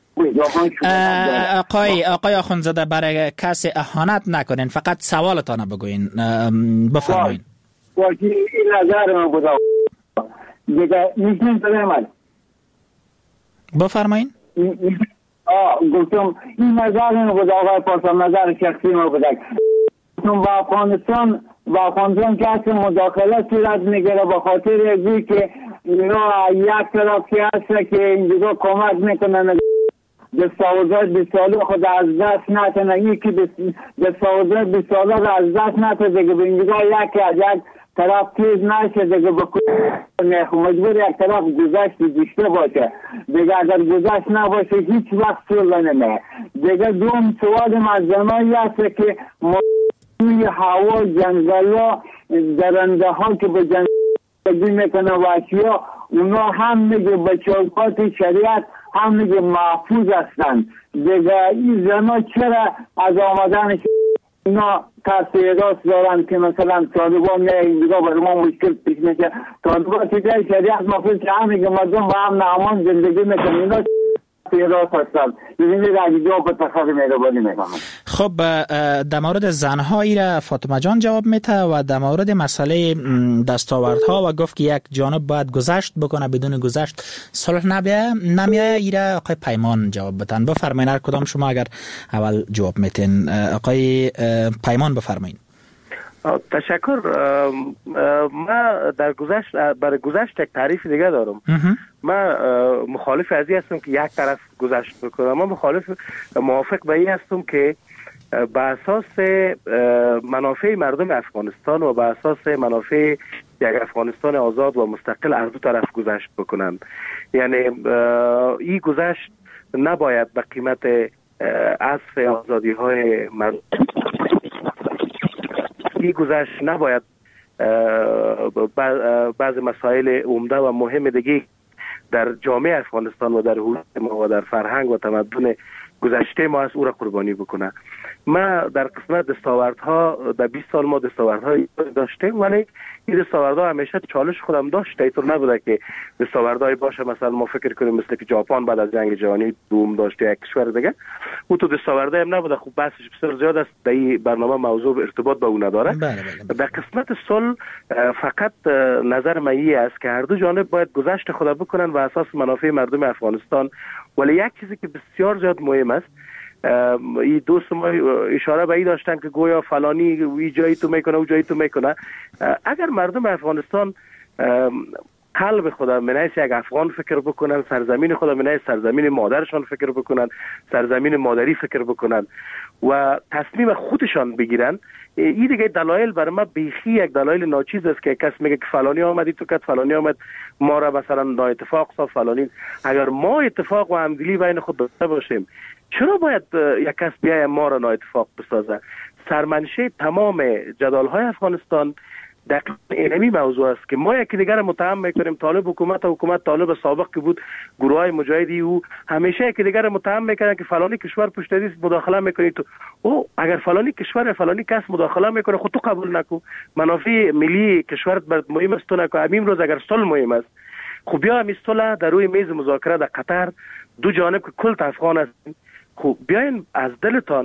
آقای آقای آخوندزاده برای کسی اهانت نکنین، فقط سوالتان بگوین. بفرمایید. واقعی این نظر من بود دیگه میتونید بگم. بفرمایید. آه گفتم این نظر من بود آقای پاسدار، نظر شخصی من بود. گفتم با افغانستان با افغانستان کسی مداخله صورت میگیره به خاطر ازی که اینا یک طرفی هست که این دیگه کمک میکنن دستاوردهای بیست ساله خود از دست نتنه، یکی دستاوردهای بیست ساله رو از دست نتنه دیگه به این دیگه یکی از یک طرف تیز نشه دیگه بکنه، مجبور یک طرف گذشت داشته باشه دیگه. اگر گذشت نباشه هیچ وقت صلح نمیشه دیگه. دوم سوالم از زمانی هست که توی هوا جنگلا درنده ها که به جنگل میکنه وحشیا، اونا هم میگه به چوکات شریعت هم میگه محفوظ هستند دیگه. این زنا چرا از آمدن اینا تاثیرات دارن که مثلا طالبان نه این دیگه برای ما مشکل پیش میشه؟ طالبان که جای شریعت محفوظ که هم میگه مردم با هم نامان زندگی میکنن، اینا تیراس هستن. این دیگه اگه جواب به تخصیص مهربانی میکنم. خب در مورد زنهایی را فاطمه جان جواب میده و در مورد مسئله دستاوردها و گفت که یک جانب باید گذشت بکنه، بدون گذشت صلح نمیه نمیه ایره آقای پیمان جواب بدن. بفرمایید هر کدام شما اگر اول جواب میتین. آقای پیمان بفرمایید. تشکر. من در گذشت برای گذشت یک تعریف دیگه دارم. من مخالف ازی هستم که یک طرف گذشت بکنم. من مخالف موافق به این هستم که به اساس منافع مردم افغانستان و به اساس منافع یک افغانستان آزاد و مستقل از دو طرف گذشت بکنن. یعنی این گذشت نباید به قیمت عصف آزادی های مردم، این گذشت نباید بعض مسائل عمده و مهم دیگه در جامعه افغانستان و در هویت ما و در فرهنگ و تمدن گذشته ما از او را قربانی بکنه. ما در قسمت دستاوردها در بیست سال ما دستاوردها داشتیم، ولی این دستاوردها همیشه چالش خودم داشته. اینطور نبوده که دستاوردهای باشه مثلا ما فکر کنیم مثل که ژاپن بعد از جنگ جهانی دوم داشته یک کشور دیگه، او تو دستاوردها هم نبوده. خوب بحثش بسیار زیاد است، در این برنامه موضوع ارتباط به اون نداره. بله بله. در قسمت صلح فقط نظر من این است که هر دو جانب باید گذشت خود بکنن و اساس منافع مردم افغانستان. ولی یک چیزی که بسیار زیاد مهم است، این دوست ما اشاره به این داشتن که گویا فلانی این جایی تو میکنه او جایی تو میکنه. اگر مردم افغانستان قلب خدا منایس یک افغان فکر بکنن، سرزمین خدا منایس سرزمین مادرشان فکر بکنن، سرزمین مادری فکر بکنن و تصمیم خودشان بگیرن، این دیگه دلایل برای ما بیخی یک دلایل ناچیز است که کس میگه که فلانی آمدی تو کت فلانی آمد ما را مثلا نا اتفاق سا فلانی. اگر ما اتفاق و همدلی بین خود داشته باشیم، چرا باید یک کس بیای ما را نا اتفاق بسازه؟ سرمنشه تمام جدال های افغانستان دقیقاً اینمی موضوع است که ما یکی دیگر متهم میکنیم. طالب حکومت و حکومت طالب سابق که بود، گروه های مجاهدی او همیشه یکی دیگر متهم میکنن که فلانی کشور پشت دست مداخله میکنی تو. او اگر فلانی کشور فلانی کس مداخله میکنه خود تو قبول نکو، منافع ملی کشورت برات مهم است تو نکو. همین روز اگر صلح مهم است، خب بیا همین صلح در روی میز مذاکره در قطر دو جانب که کل افغان است، خب بیاین از دلتان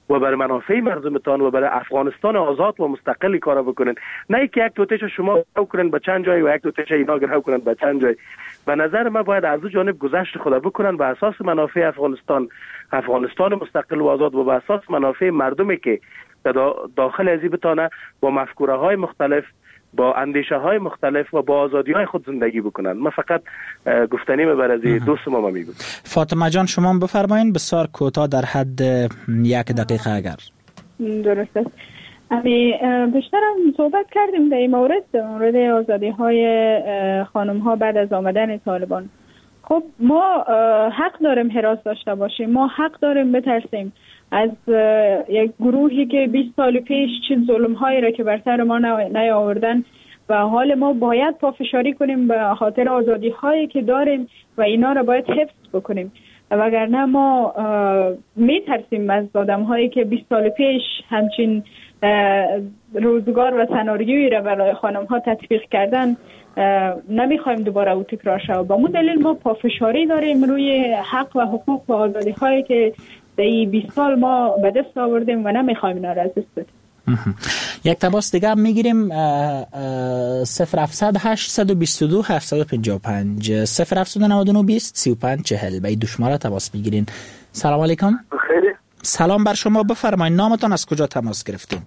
و برای منافع مردمتان و برای افغانستان آزاد و مستقلی کار بکنین، نه که یک توتش شما بکنن به چند جای و یک توتش اینا گرو کنن به چند جای. به نظر من باید از دو جانب گذشت خود بکنن به اساس منافع افغانستان افغانستان مستقل و آزاد و به اساس منافع مردمی که داخل ازی بتانه با مفکوره های مختلف، با اندیشه های مختلف و با آزادی های خود زندگی بکنن. من فقط گفتنی بر از دوست ما میگم. فاطمه جان شما بفرمایید، بسیار کوتاه در حد یک دقیقه اگر. درست است. امی بیشترم صحبت کردیم در این مورد، مورد آزادی های خانم ها بعد از آمدن طالبان. خب ما حق داریم حراس داشته باشیم، ما حق داریم بترسیم از یک گروهی که بیست سال پیش چه ظلم هایی را که بر سر ما نیاوردن و حال ما باید پافشاری کنیم به خاطر آزادی هایی که داریم و اینا را باید حفظ بکنیم، وگرنه ما می ترسیم از آدم هایی که بیست سال پیش همچین روزگار و سناریویی را برای خانم ها تطبیق کردن. نمیخوایم دوباره او تکرار شود. با مون دلیل ما پافشاری داریم روی حق و حقوق و آزادی هایی که در این بیست سال ما به دست آوردیم و نمیخوایم اینا را از دست بدیم. یک تماس دیگه هم میگیریم. صفر هفتصد هشتصد و بیست و دو هفتصد و پنجاه و پنج صفر هفتصد و نود و نه بیست سی و پنج چهل به این دو شماره تماس میگیرین. سلام علیکم. خیلی سلام بر شما، بفرمایید نامتان از کجا تماس گرفتین؟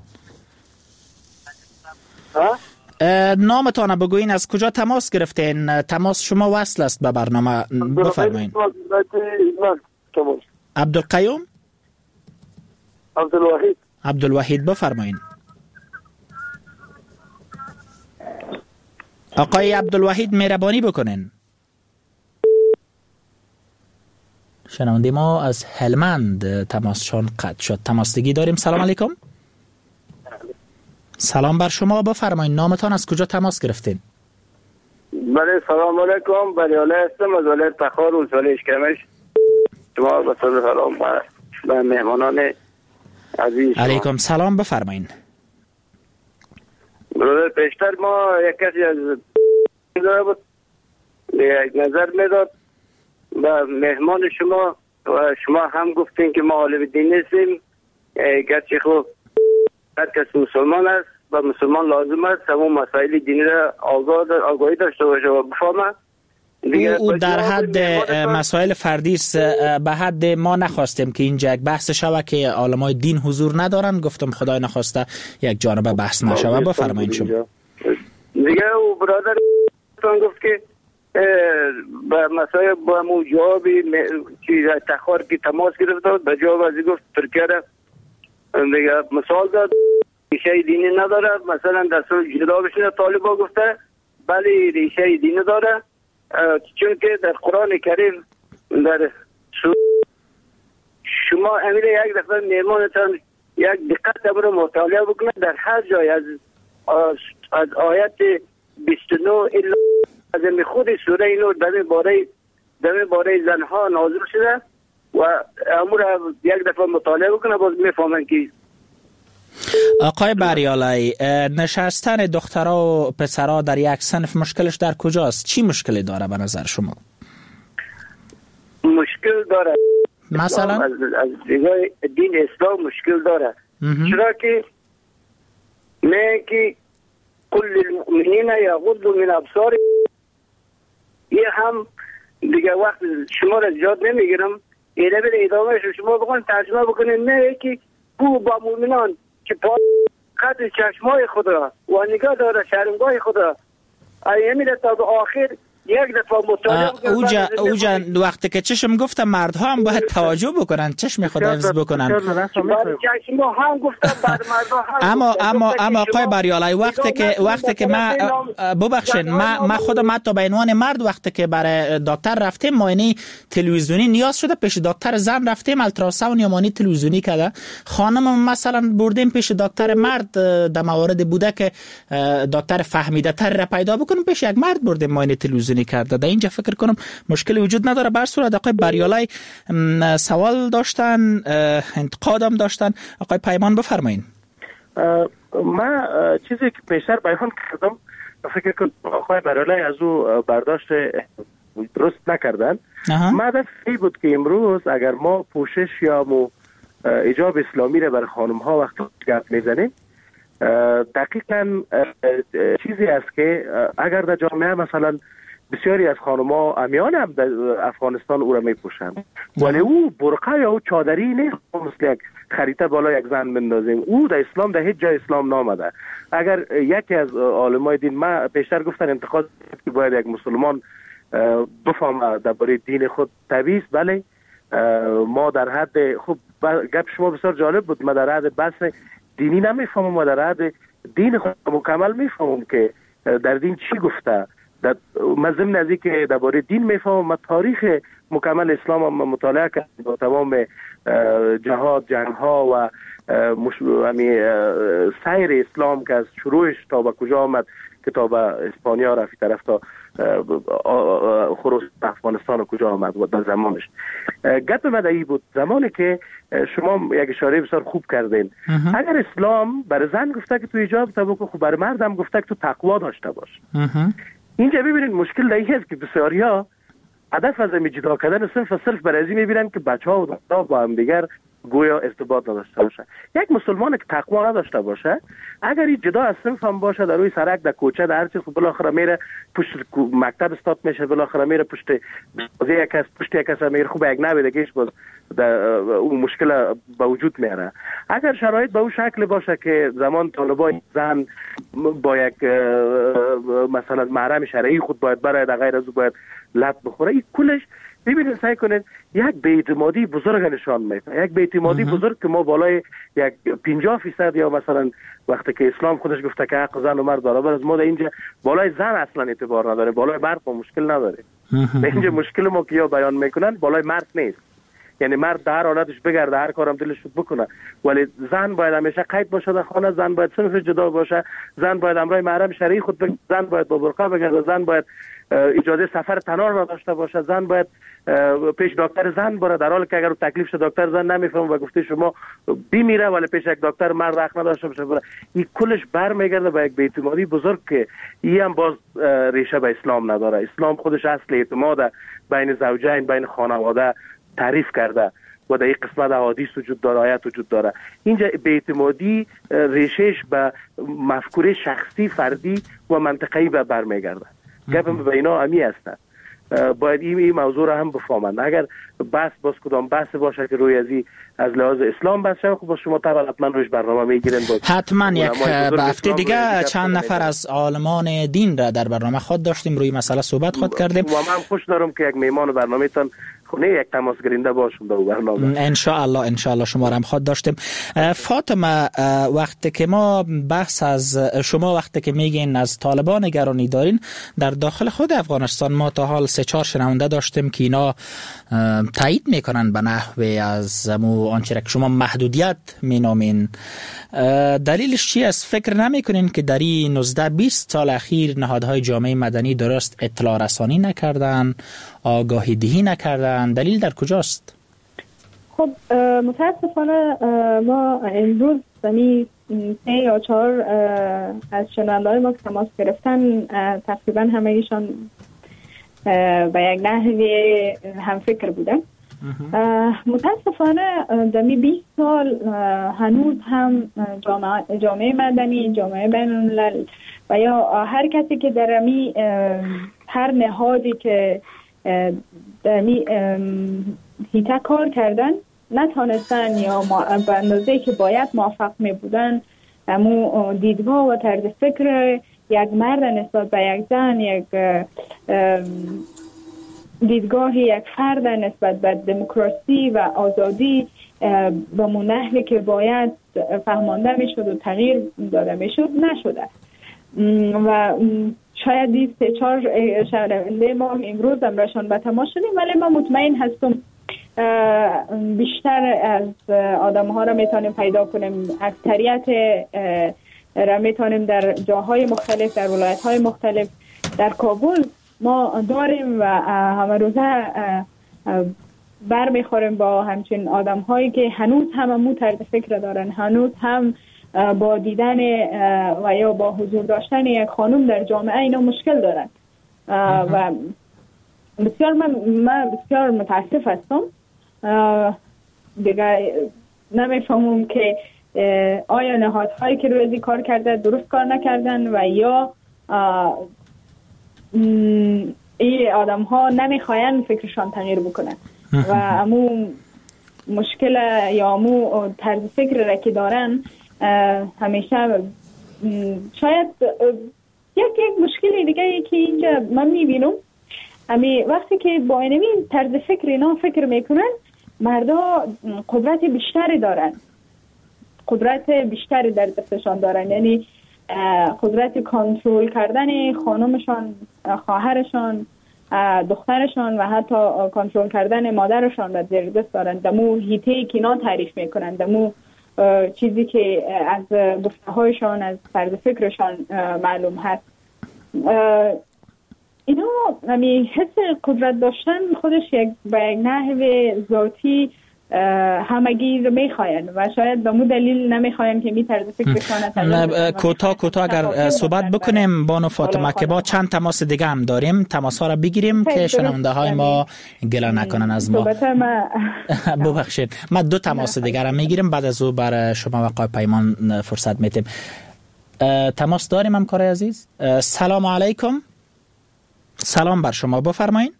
نامتان بگوین از کجا تماس گرفتین؟ تماس شما وصل است به برنامه، بفرمایید. عبدالقیوم عبدالوحید عبدالوحید بفرمایید. آقای عبدالوحید مهربانی بکنین. شنونده ما از هلمند تماسشان قطع شد. تماس دیگه داریم. سلام علیکم. سلام بر شما، بفرمایید نامتان از کجا تماس گرفتین؟ بله سلام علیکم، بریاله هستم از ولایت تخار و سالش کمش. شما با سلام به مهمانان عزیز. علیکم سلام، بفرمایید. برادر پیشتر ما یک کسی از بود یک نظر میداد و مهمان شما و شما هم گفتین که ما عالم دین نیستیم، گرچه خب هر کس مسلمان است و مسلمان لازم است همون مسائل دینی را آگاهی داشته باشه و بفهمه. او در حد مسائل فردی است، به حد ما نخواستیم که اینجا یک بحث شوه که علمای دین حضور ندارن. گفتم خدای نخواسته یک جانبه بحث نشوه. بفرمایید شما. دیگه او برادر گفت که به مسائل با مو جوابی چیز تخار که تماس گرفت به جواب از گفت ترکیه را دیگه مثال داد ریشه دینی نداره، مثلا دستور جدا بشینه طالبا گفته بلی ریشه دینی داره، چون که در قرآن کریم در شما امیر یک دفعه میمانتان یک دقت امر مطالعه بکنه در هر جای از از آیت بیست و نه الا از خود سوره اینو در باره در باره زنها نازل شده و امر یک دفعه مطالعه بکنه باز میفهمن که. آقای بریالای، نشستن دخترها و پسرها در یک صنف مشکلش در کجاست؟ چی مشکلی داره به نظر شما؟ مشکل داره مثلا از, از دیگه دین اسلام مشکل داره. چرا که نه که کل المؤمنین یغضوا من ابصار، یه هم دیگه وقت شما را زیاد نمیگیرم اینه بده ادامه شما بخون ترجمه بکنید. نه که او با مؤمنان که پا خط چشمای خود را و نگاه داره شرمگاه خود را ایمیده تا به آخر یک دفعه مطالعه اوجا اوجا وقتی که چشم گفتم مردها هم باید توجه بکنن، چشم خود حفظ بکنن. اما اما اما آقای بریالای وقتی که وقتی که ما ببخشید ما ما خودم حتی به عنوان مرد وقتی که برای دکتر رفتیم معاینه تلویزیونی نیاز شده پیش دکتر زن رفتیم التراساوند یا معاینه تلویزیونی کرده، خانم مثلا بردیم پیش دکتر مرد در موارد بوده که دکتر فهمیده تر را پیدا بکنیم پیش یک مرد بردیم معاینه تلویزیونی کرده. در اینجا فکر کنم مشکلی وجود نداره. بر صورت آقای بریالای سوال داشتن، انتقادم داشتن. آقای پیمان بفرمایید. من چیزی که پیشتر بیان کردم فکر کنم آقای بریالای از او برداشت درست نکردن. من دفعی بود که امروز اگر ما پوشش یا مو حجاب اسلامی را بر خانم ها وقتی گپ میزنیم دقیقاً چیزی است که اگر در جامعه مثلا بسیاری از خانم‌ها امیان هم در افغانستان او را میپوشند ولی او برقه یا او چادری نیست مثل یک خریطه بالا یک زن بندازیم. او در اسلام در هیچ جای اسلام نامده. اگر یکی از عالمای دین، ما پیشتر گفتن انتقاد که باید یک مسلمان بفهمه درباره دین خود طبیعی است، بله ما در حد خوب گپ شما بسیار جالب بود، ما در حد بس دینی نمیفهمم، ما در حد دین خود مکمل میفهمم که در دین چی گفته. من ضمن از اینکه درباره دین میفهمم، من تاریخ مکمل اسلام هم مطالعه کردم با تمام جهاد، جنگ ها و سیر اسلام که از شروعش تا به کجا آمد که تا به اسپانیا رفت طرف تا خروس افغانستان و کجا آمد و در زمانش. گپ من ای بود زمانی که شما یک اشاره بسیار خوب کردین. اگر اسلام برای زن گفته که تو حجاب تا بکن، خب برای مرد هم گفته که تو تقوا داشته باش. اینجا ببینید مشکل در این است که بسیاریا هدف از می جدا کردن صرف و صرف برای این میبینن که بچه‌ها و دخترها با هم دیگر گویا ارتباط نداشته باشه. یک مسلمان که تقوا نداشته باشه، اگر این جدا از صنف هم باشه، در روی سرک، در کوچه، در هر چیز، خب بالاخره میره پشت مکتب استاد میشه، بالاخره میره پشت بازی یک کس، پشت یک کس میره، خوب یک نبی دیگهش باز اون مشکل به وجود میاره. اگر شرایط به اون شکل باشه که زمان طالبان زن با یک مثلا محرم شرعی خود باید برای در غیر از او باید لط بخوره، این کلش ببینید سعی کنید یک بی‌اعتمادی بزرگ نشان میده، یک بی‌اعتمادی بزرگ که ما بالای یک پنجاه فیصد یا مثلا وقتی که اسلام خودش گفته که حق زن و مرد برابر است، ما در اینجا بالای زن اصلا اعتبار نداره، بالای مرد ما مشکل نداره. اینجا مشکل ما که یا بیان میکنن بالای مرد نیست، یعنی مرد در حالتش بگرده، هر کارم دلش بکنه، ولی زن باید همیشه قید باشه در خانه، زن باید صنف جدا باشه، زن باید امرای محرم شرعی خود بگرده، زن باید با برقه بگرده، زن باید اجازه سفر تنها را داشته باشه، زن باید پیش دکتر زن بره، در حالی که اگر تکلیفش دکتر زن نمیفهمه و گفته شما بیمیره ولی پیش یک دکتر مرد حق نداشته باشه بره، این کلش برمیگرده به یک بی‌اعتمادی بزرگ که این هم باز ریشه به اسلام نداره. اسلام خودش اصل اعتماد بین زوجین، بین خانواده تعریف کرده و در این قسمت احادیث وجود داره، آیات وجود داره. اینجا بی‌اعتمادی ریشهش به مفکوره شخصی، فردی و منطقه‌ای به برمیگرده. گپم به اینا امی هستن. باید این, این موضوع را هم بفهمند. اگر بحث باز کدام بحث باشه که روی ازی از لحاظ اسلام بحث شد، خب با شما طبعا حتما روش برنامه میگیرن. حتما یک به هفته دیگه چند نفر از عالمان دین را در برنامه خود داشتیم، روی مسئله صحبت خود کردیم و من خوش دارم که یک میهمان برنامه تان خونه یک تماس گرینده باشم در برنامه. ان شاء الله ان شاء الله شما را هم خود داشتیم. فاطمه، وقتی که ما بحث از شما وقتی که میگین از طالبان نگرانی دارین، در داخل خود افغانستان ما تا حال سه چهار شنونده داشتیم که اینا تایید میکنن به نحوی از مو آنچه که شما محدودیت مینامین. دلیلش چی است؟ فکر نمیکنین که در این نوزده بیست سال اخیر نهادهای جامعه مدنی درست اطلاع رسانی نکردن، آگاهی دهی نکردن؟ دلیل در کجاست؟ خب متاسفانه ما امروز زمین سه یا چهار از شنونده‌های ما که تماس گرفتن تقریبا همه ایشان به یک نحوی هم فکر بودن. متاسفانه دمی بیست سال هنوز هم جامعه, جامعه مدنی، جامعه بین الملل و یا هر کسی که در امی هر نهادی که در امی هیته کار کردن نتانستن یا به اندازه که باید موفق می بودن امو دیدگاه و طرز فکر یک مرد نسبت به یک زن، یک دیدگاه یک فرد نسبت به دموکراسی و آزادی به منحوی که باید فهمانده می شد و تغییر داده می شد نشده. و شاید دید سه چهار شنونده ما امروز هم راشان به تماس شدیم، ولی من مطمئن هستم بیشتر از آدم ها را میتونیم پیدا کنیم. اکثریت را میتونیم در جاهای مختلف، در ولایت های مختلف، در کابل ما داریم و همه روزه بر میخوریم با همچین آدم هایی که هنوز هم مو طرز فکر دارن، هنوز هم با دیدن و یا با حضور داشتن یک خانم در جامعه اینا مشکل دارن. و بسیار من, من بسیار متاسف هستم. دیگه نمیفهمم که آیا نهادهایی که روی کار کرده درست کار نکردن و یا این آدم ها نمیخواین فکرشان تغییر بکنن و امو مشکل یا امو طرز فکر را که دارن همیشه شاید یک یک مشکل دیگه که اینجا من میبینم امی وقتی که با اینمی طرز فکر اینا فکر میکنن مردا قدرت بیشتری دارن قدرت بیشتری در دستشان دارن یعنی قدرت کنترل کردن خانمشان خواهرشان دخترشان و حتی کنترل کردن مادرشان را در دست دارن دمو هیته که اینا تعریف میکنن دمو چیزی که از گفته هایشان از طرز فکرشان معلوم هست اینا همی حس قدرت داشتن خودش یک به یک نحو ذاتی همگی رو میخواین و شاید به مو دلیل نمیخواین که می طرز فکرشان کوتاه کوتاه اگر صحبت بکنیم بانو فاطمه که با چند تماس دیگه هم داریم تماس ها را بگیریم که شنونده های ما گله نکنن از ما ببخشید ما دو تماس دیگه را میگیریم بعد از او برای شما و آقای پیمان فرصت میتیم تماس داریم همکار عزیز سلام علیکم سلام بر شما بفرمایید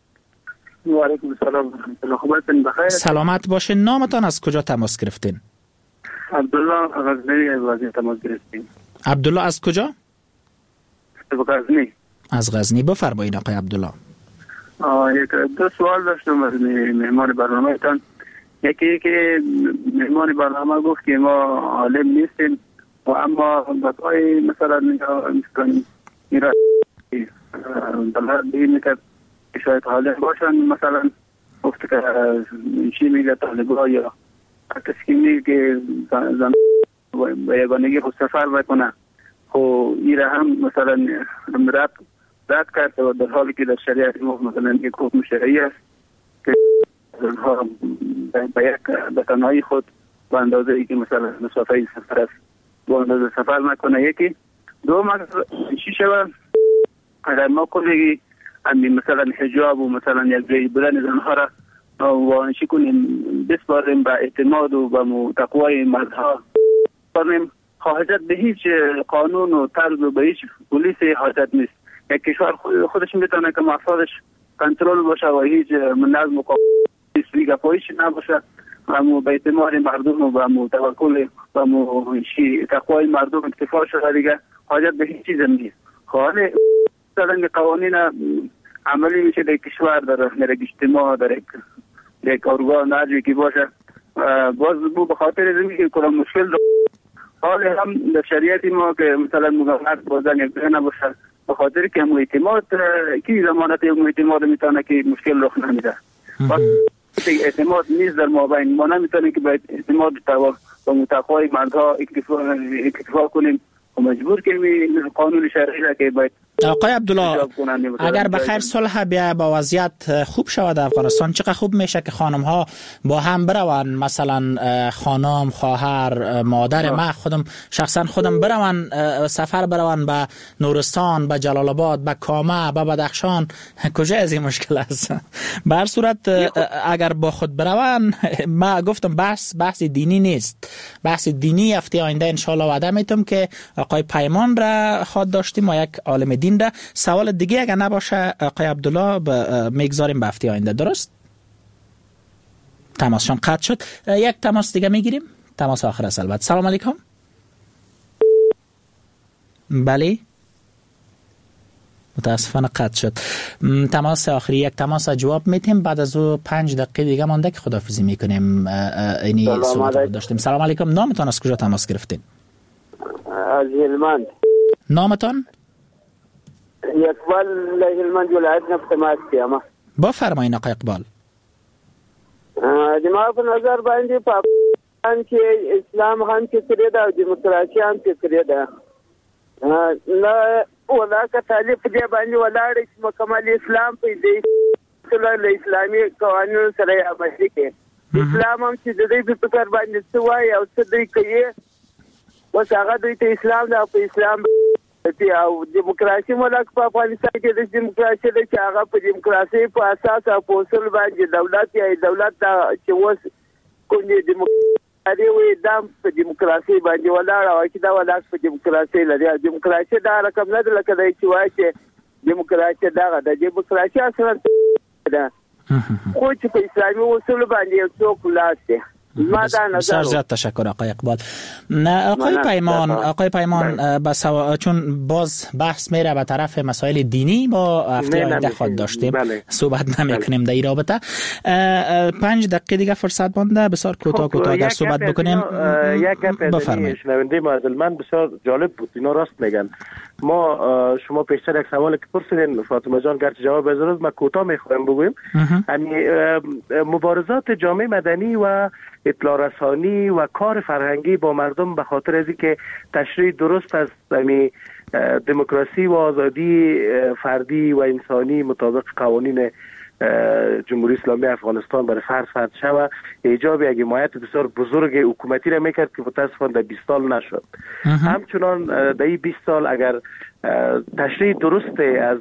و علیکم السلام خوبتون بخیر سلامت باشین نامتان از کجا تماس گرفتین عبدالله غزنی از غزنی تماس گرفتیم عبدالله از کجا از غزنی از غزنی بفرمایید آقای عبدالله یک دو سوال داشتم از مهمان برنامه تان یکی که مهمان برنامه گفت که ما عالم نیستیم و اما بطای مثلا میکنیم میرا دلار بیم که شاید حالا باشن مثلا گفت که چی میگه طالبا یا کسی که میگه که زن به یگانگی خود سفر بکنه خب ایره هم مثلا رد رد کرد و در حالی که در شریعت ما مثلا یک حکم شرعی است که زنها به یک به تنهایی خود به اندازه ای که مثلا مسافه سفر است به اندازه سفر نکنه یکی دوم اگر چی شود اگر ما کلگی امی مثلا حجاب و مثلا یک جای بودن زنها را وانشی کنیم بسپاریم به اعتماد و به تقوای مردها بسپاریم حاجت به هیچ قانون و طرز و به هیچ پلیس حاجت نیست یک کشور خودش میتونه که مفادش کنترل باشه و هیچ نظم و قانون گپایش نباشه و به اعتماد مردم و به توکل و به تقوای مردم اکتفا شده دیگه حاجت به هیچ چیز نیست حالا مثلا قوانین عملی میشه در کشور در یک اجتماع در یک یک ارگان هرچی که باشه باز بو به خاطر زمین که کلا مشکل داره حال هم در شریعت ما که مثلا مقاومت بازن یک دیگه نباشه به خاطر که هم اعتماد کی زمانت یک اعتماد میتونه که مشکل رخ نمیده اعتماد نیست در مابین ما نمیتونه که باید اعتماد با متقوای مردها اکتفا کنیم و مجبور کنیم قانون شرعی را که باید آقای عبدالله اگر بخیر صلح بیا با وضعیت خوب شود افغانستان چقدر خوب میشه که خانم ها با هم برون مثلا خانم خواهر مادر ما خودم شخصا خودم برون سفر برون به نورستان به جلال آباد به کامه به بدخشان کجا از این مشکل است به هر صورت اگر با خود برون ما گفتم بحث بحث دینی نیست بحث دینی هفته آینده ان شاء الله وعده میتم که آقای پیمان را خواد داشتیم و یک عالم دین را سوال دیگه اگر نباشه آقای عبدالله میگذاریم به هفته آینده درست تماسشان قطع شد یک تماس دیگه میگیریم تماس آخر است البته سلام علیکم بله متاسفانه قطع شد تماس آخری یک تماس جواب میتیم بعد از او پنج دقیقه دیگه مونده که خداحافظی میکنیم اینی صحبت داشتیم سلام علیکم نامتان از کجا تماس گرفتین از هلمند نامتان اقبال هلمند ولایت نفت ماسکیما بفرمایید آقای اقبال ما په نظر باندې پاکستان کې اسلام هم فطري ده او دیموکراسي هم فطري ده نه ولاکه طالب دې باندې ولاړ چې مکمل اسلام پیدا کړي اسلامي قوانینو سره عملي کوي اسلام هم چې د دې په فکر باندې څه وایي او څه دوی کوي اوس هغه دوی ته اسلام ده په اسلام او دیموکراسي ملک په افغانستان کې د دیموکراسي د چې هغه په دیموکراسي په اساس او په اصول باندې دولت یا دولت دا چې اوس کوم دیموکراسي ادي وي دام په دیموکراسي باندې ولاړ او چې دا ولاړ په دیموکراسي لري دیموکراسي دا رقم نه ده لکه دای چې وایي چې دیموکراسي دا د دیموکراسي اصلا ده خو چې په اسلامي اصول باندې یو څوک لاس بسیار زیاد تشکر آقای اقبال. نه آقای پیمان آقای پیمان بس چون باز بحث میره به طرف مسائل دینی با هفته آینده خود داشتیم صحبت نمیکنیم در این رابطه. پنج دقیقه دیگه فرصت مونده بسیار کوتاه کوتاه اگر صحبت بکنیم بفرمایید. شنونده معزز من بسیار جالب بود اینا راست میگن. ما شما پیشتر یک سوال که پرسیدین فاطمه جان گرچه جواب بذارید ما کوتاه میخوایم بگویم. یعنی مبارزات جامعه مدنی و اطلاع رسانی و کار فرهنگی با مردم به خاطر از اینکه تشریح درست از دموکراسی و آزادی فردی و انسانی مطابق قوانین جمهوری اسلامی افغانستان برای فرد فرد شود ایجاب یک حمایت بسیار بزرگ حکومتی را میکرد که متاسفانه در بیست سال نشد. همچنان در این بیست سال اگر تشریح درست از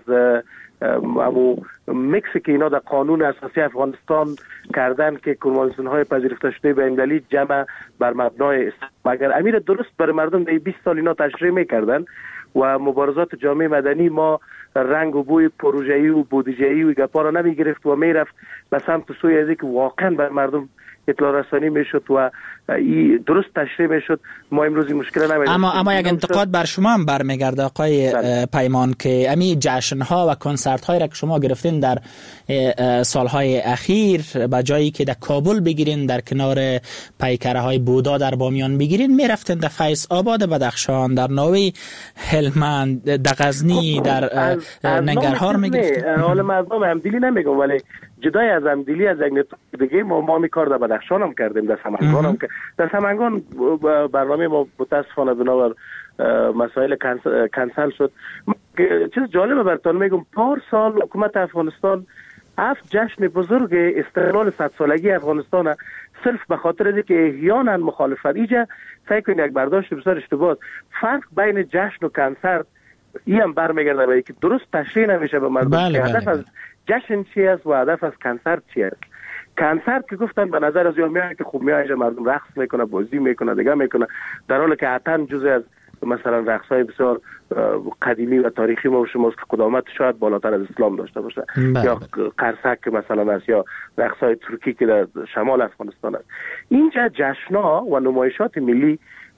امو میکس که اینا در قانون اساسی افغانستان کردن که کنوانسیون های پذیرفته شده بین المللی جمع بر مبنای اسلام اگر امیر درست بر مردم در بیست سال اینا تشریح میکردن و مبارزات جامعه مدنی ما رنگ و بوی پروژه‌ای و بودجه‌ای و گپا را نمیگرفت و میرفت به سمت سوی از اینکه واقعا بر مردم اطلاع رسانی میشد و درست تشریح میشد ما امروز مشکل نمیدیم. اما اما یک انتقاد بر شما هم برمیگرده آقای پیمان که امی جشن ها و کنسرت هایی را که شما گرفتین در سالهای اخیر با جایی که در کابل بگیرین در کنار پیکره های بودا در بامیان بگیرین میرفتین در فیض آباد بدخشان در ناوی هلمند در غزنی در ننگرهار میگرفتین. حالا مردم همدلی نمیگم ولی جدای از همدلی از یک دیگه ما ما می کار در بدخشان هم کردیم در سمنگان هم که در سمنگان برنامه ما متاسفانه بنابر مسائل کنسل شد. چیز جالبه براتون میگم پار سال حکومت افغانستان هفت جشن بزرگ استقلال صد سالگی افغانستان صرف به خاطر اینکه احیانا مخالفت ایجا فکر کنید یک برداشت بسیار اشتباه فرق بین جشن و کنسرت این هم برمیگرده به اینکه درست تشریح نمیشه به مردم بله که هدف بله. از جشن چی است و هدف از کنسرت چی است. کنسرت که گفتن به نظر از یاد میاد که خوب میاد مردم رقص میکنه بازی میکنه دیگه میکنه در حالی که حتما جزء از مثلا رقص های بسیار قدیمی و تاریخی ما شماست که قدامت شاید بالاتر از اسلام داشته باشه بله. یا قرصک که مثلا است یا رقص های ترکی که در شمال افغانستان است. اینجا جشن‌ها و نمایشات ملی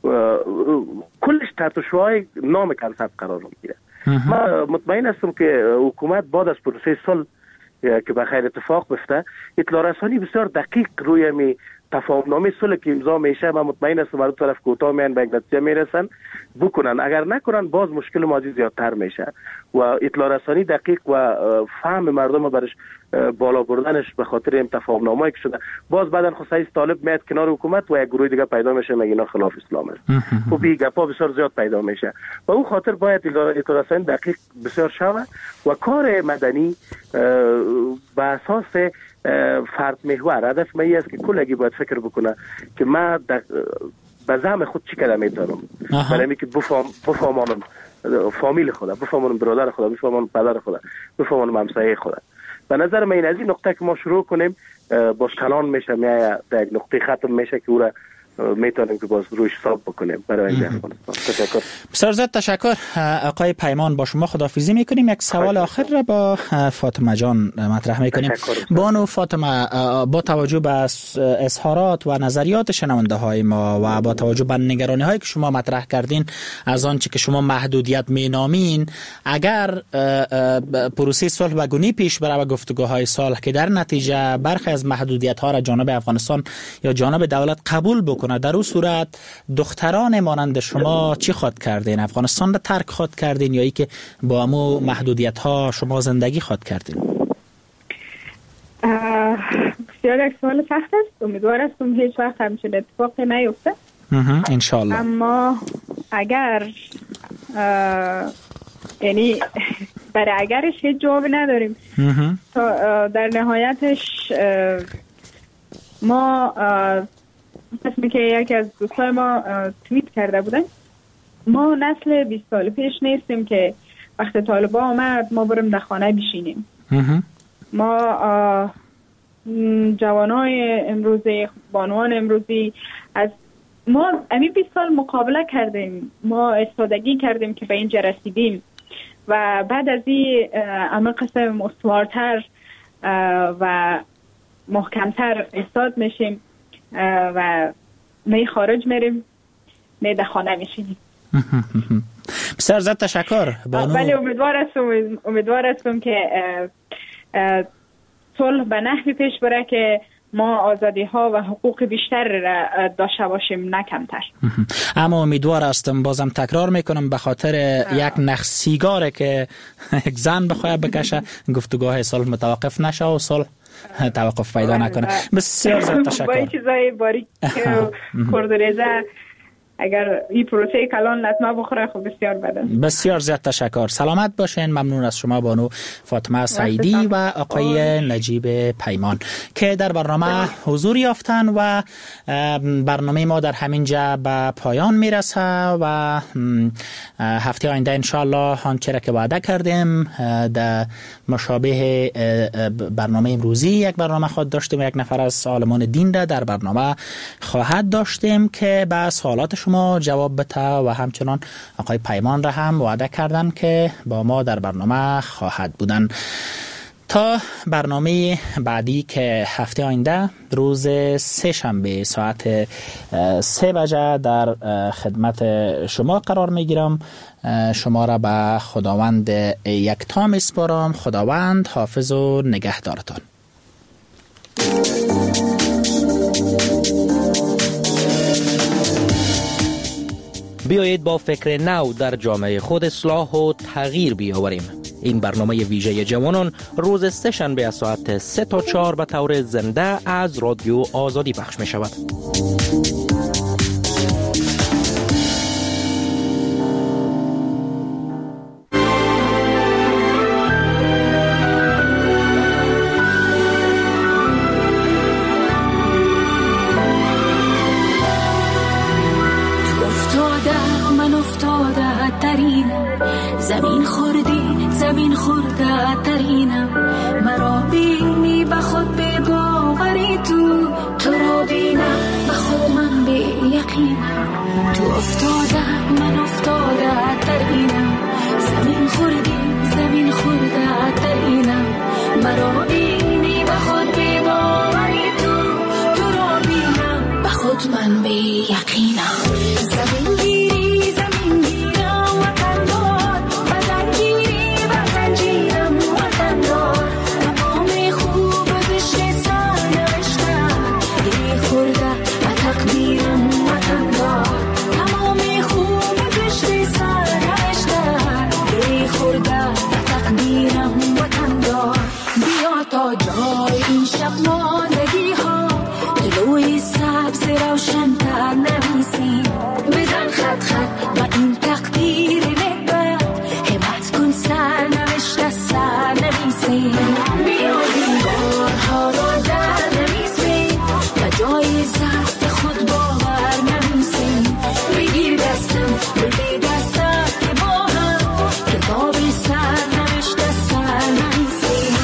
کلش تحت شعاع نام کنسرت قرار میگیره. ما مطمئن هستم که حکومت بعد از پروسه صلح که به خیر اتفاق بیفته اطلاع رسانی بسیار دقیق روی می تفاهمنامه صلح که امضا میشه من مطمئن هستم هر دو طرف کوتاه میان به یک نتیجه میرسن بکنن اگر نکنن باز مشکل ماضی زیادتر میشه و اطلاع رسانی دقیق و فهم مردم برش بالا بردنش به خاطر این تفاهمنامه‌ای که شده باز بعدن خصوصی طالب میاد کنار حکومت و یک گروه دیگه پیدا میشه میگه اینا خلاف اسلام است و بی گپا بسیار زیاد پیدا میشه و اون خاطر باید اطلاع رسانی دقیق بسیار شود و کار مدنی به اساس فرد محور هدف من است که کلگی باید فکر بکنه که من به زعم خود چی کردم میتونم برای اینکه بفهم بفهمانم فامیل خدا بفهمانم برادر خدا بفهمانم پدر خدا بفهمانم همسایه خدا. به نظر من این از این نقطه که ما شروع کنیم با کلان میشه میایه در یک نقطه ختم میشه که او را میتونیم که باز روش حساب بکنیم برای این افغانستان. تشکر. بسیار زیاد تشکر آقای پیمان. با شما خداحافظی میکنیم. یک سوال آخر را با فاطمه جان مطرح میکنیم. بانو فاطمه با توجه به اظهارات و نظریات شنونده های ما و با توجه به نگرانی هایی که شما مطرح کردین از آنچه که شما محدودیت مینامین اگر پروسه صلح و گونی پیش بره و گفتگوهای صلح که در نتیجه برخی از محدودیت ها را جانب افغانستان یا جانب دولت قبول بکنه در اون صورت دختران مانند شما چی خواد کردین؟ افغانستان را ترک خواد کردین یا ای که با امو محدودیت ها شما زندگی خواد کردین؟ بسیار یک سوال سخت است. امیدوار هستم هیچ وقت همچین اتفاقی نیفته انشالله. اما اگر یعنی برای اگرش هیچ جوابی نداریم تا در نهایتش ما اسمی که یکی از دوستای ما توییت کرده بودن ما نسل بیست سال پیش نیستیم که وقت طالبان آمد ما بریم در خانه بشینیم. ما جوانای امروزی، بانوان امروزی، از ما امی بیست سال مقابله کردیم، ما استادگی کردیم که به اینجا رسیدیم و بعد از این اما قسم استوارتر و محکمتر استاد میشیم و می خارج میریم، می در خانه میشینیم. بسیار زیاد تشکر بانو. ولی امیدوار هستم امیدوار هستم که صلح به نحوی پیش بره که ما آزادی ها و حقوق بیشتر را داشته باشیم، نه کمتر. اما امیدوار هستم، بازم تکرار میکنم، به خاطر یک نخ سیگاره که یک زن بخواه بکشه گفتگوهای صلح متوقف نشه و صلح توقف پیدا نکنه. بسیار زیاد تشکر. با این چیزای باریک کردریزه اگر این پروسه کلان لطمه بخوره خب بسیار بده. بسیار زیاد تشکر. سلامت باشین. ممنون از شما بانو فاطمه سعیدی و آقای نجیب پیمان که در برنامه حضور یافتن و برنامه ما در همین جا به پایان میرسه و هفته آینده انشاءالله آنچه که وعده کردیم در مشابه برنامه امروزی یک برنامه خود داشتیم، یک نفر از عالمان دین را در برنامه خواهد داشتیم که به سوالات شما جواب بده و همچنان آقای پیمان را هم وعده کردن که با ما در برنامه خواهد بودن. تا برنامه بعدی که هفته آینده روز سه شنبه ساعت سه بجه در خدمت شما قرار میگیرم. شما را به خداوند یکتا میسپارم. خداوند حافظ و نگهدارتان. بیایید با فکر نو در جامعه خود اصلاح و تغییر بیاوریم. این برنامه ویژه جوانان روز سه شنبه از ساعت سه تا چهار به طور زنده از رادیو آزادی پخش می شود. زمین خوردی زمین خورده ترینم، مرا بینی به خود به باوری، تو تو را بینم به خود من به یقینم. تو افتاده من افتاده ترینم، زمین خوردی زمین خورده ترینم، مرا بینی به خود به باوری، تو تو را بینم به خود من به یقینم. زمین گیری زمین گیرم وطن دار، وطن گیری وطن جیرم وطن دار، تمام خوب زشت سرنوشتم گیری خورده و تقدیرم وطن دار، تمام خوب زشت سرنوشتم گیری خورده و تقدیرم وطن دار. بیا تا جای این شب ماندگی ها دلوی سبز روشن تر نمیسیم، بزن خط خط و این تقدیر نکبت، همت کن سر نوشته سر نمیسیم، بیا دیوارها را در نمیسیم و جای ضعف خود باور نمیسیم، بگیر دستم بده دستم که با هم کتاب سر نوشته سر نمیسیم.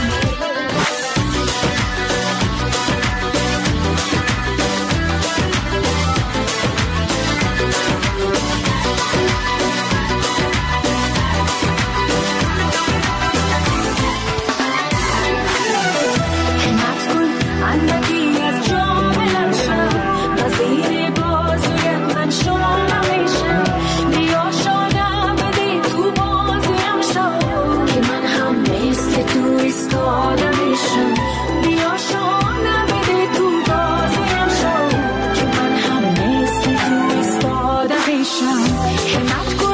همت کن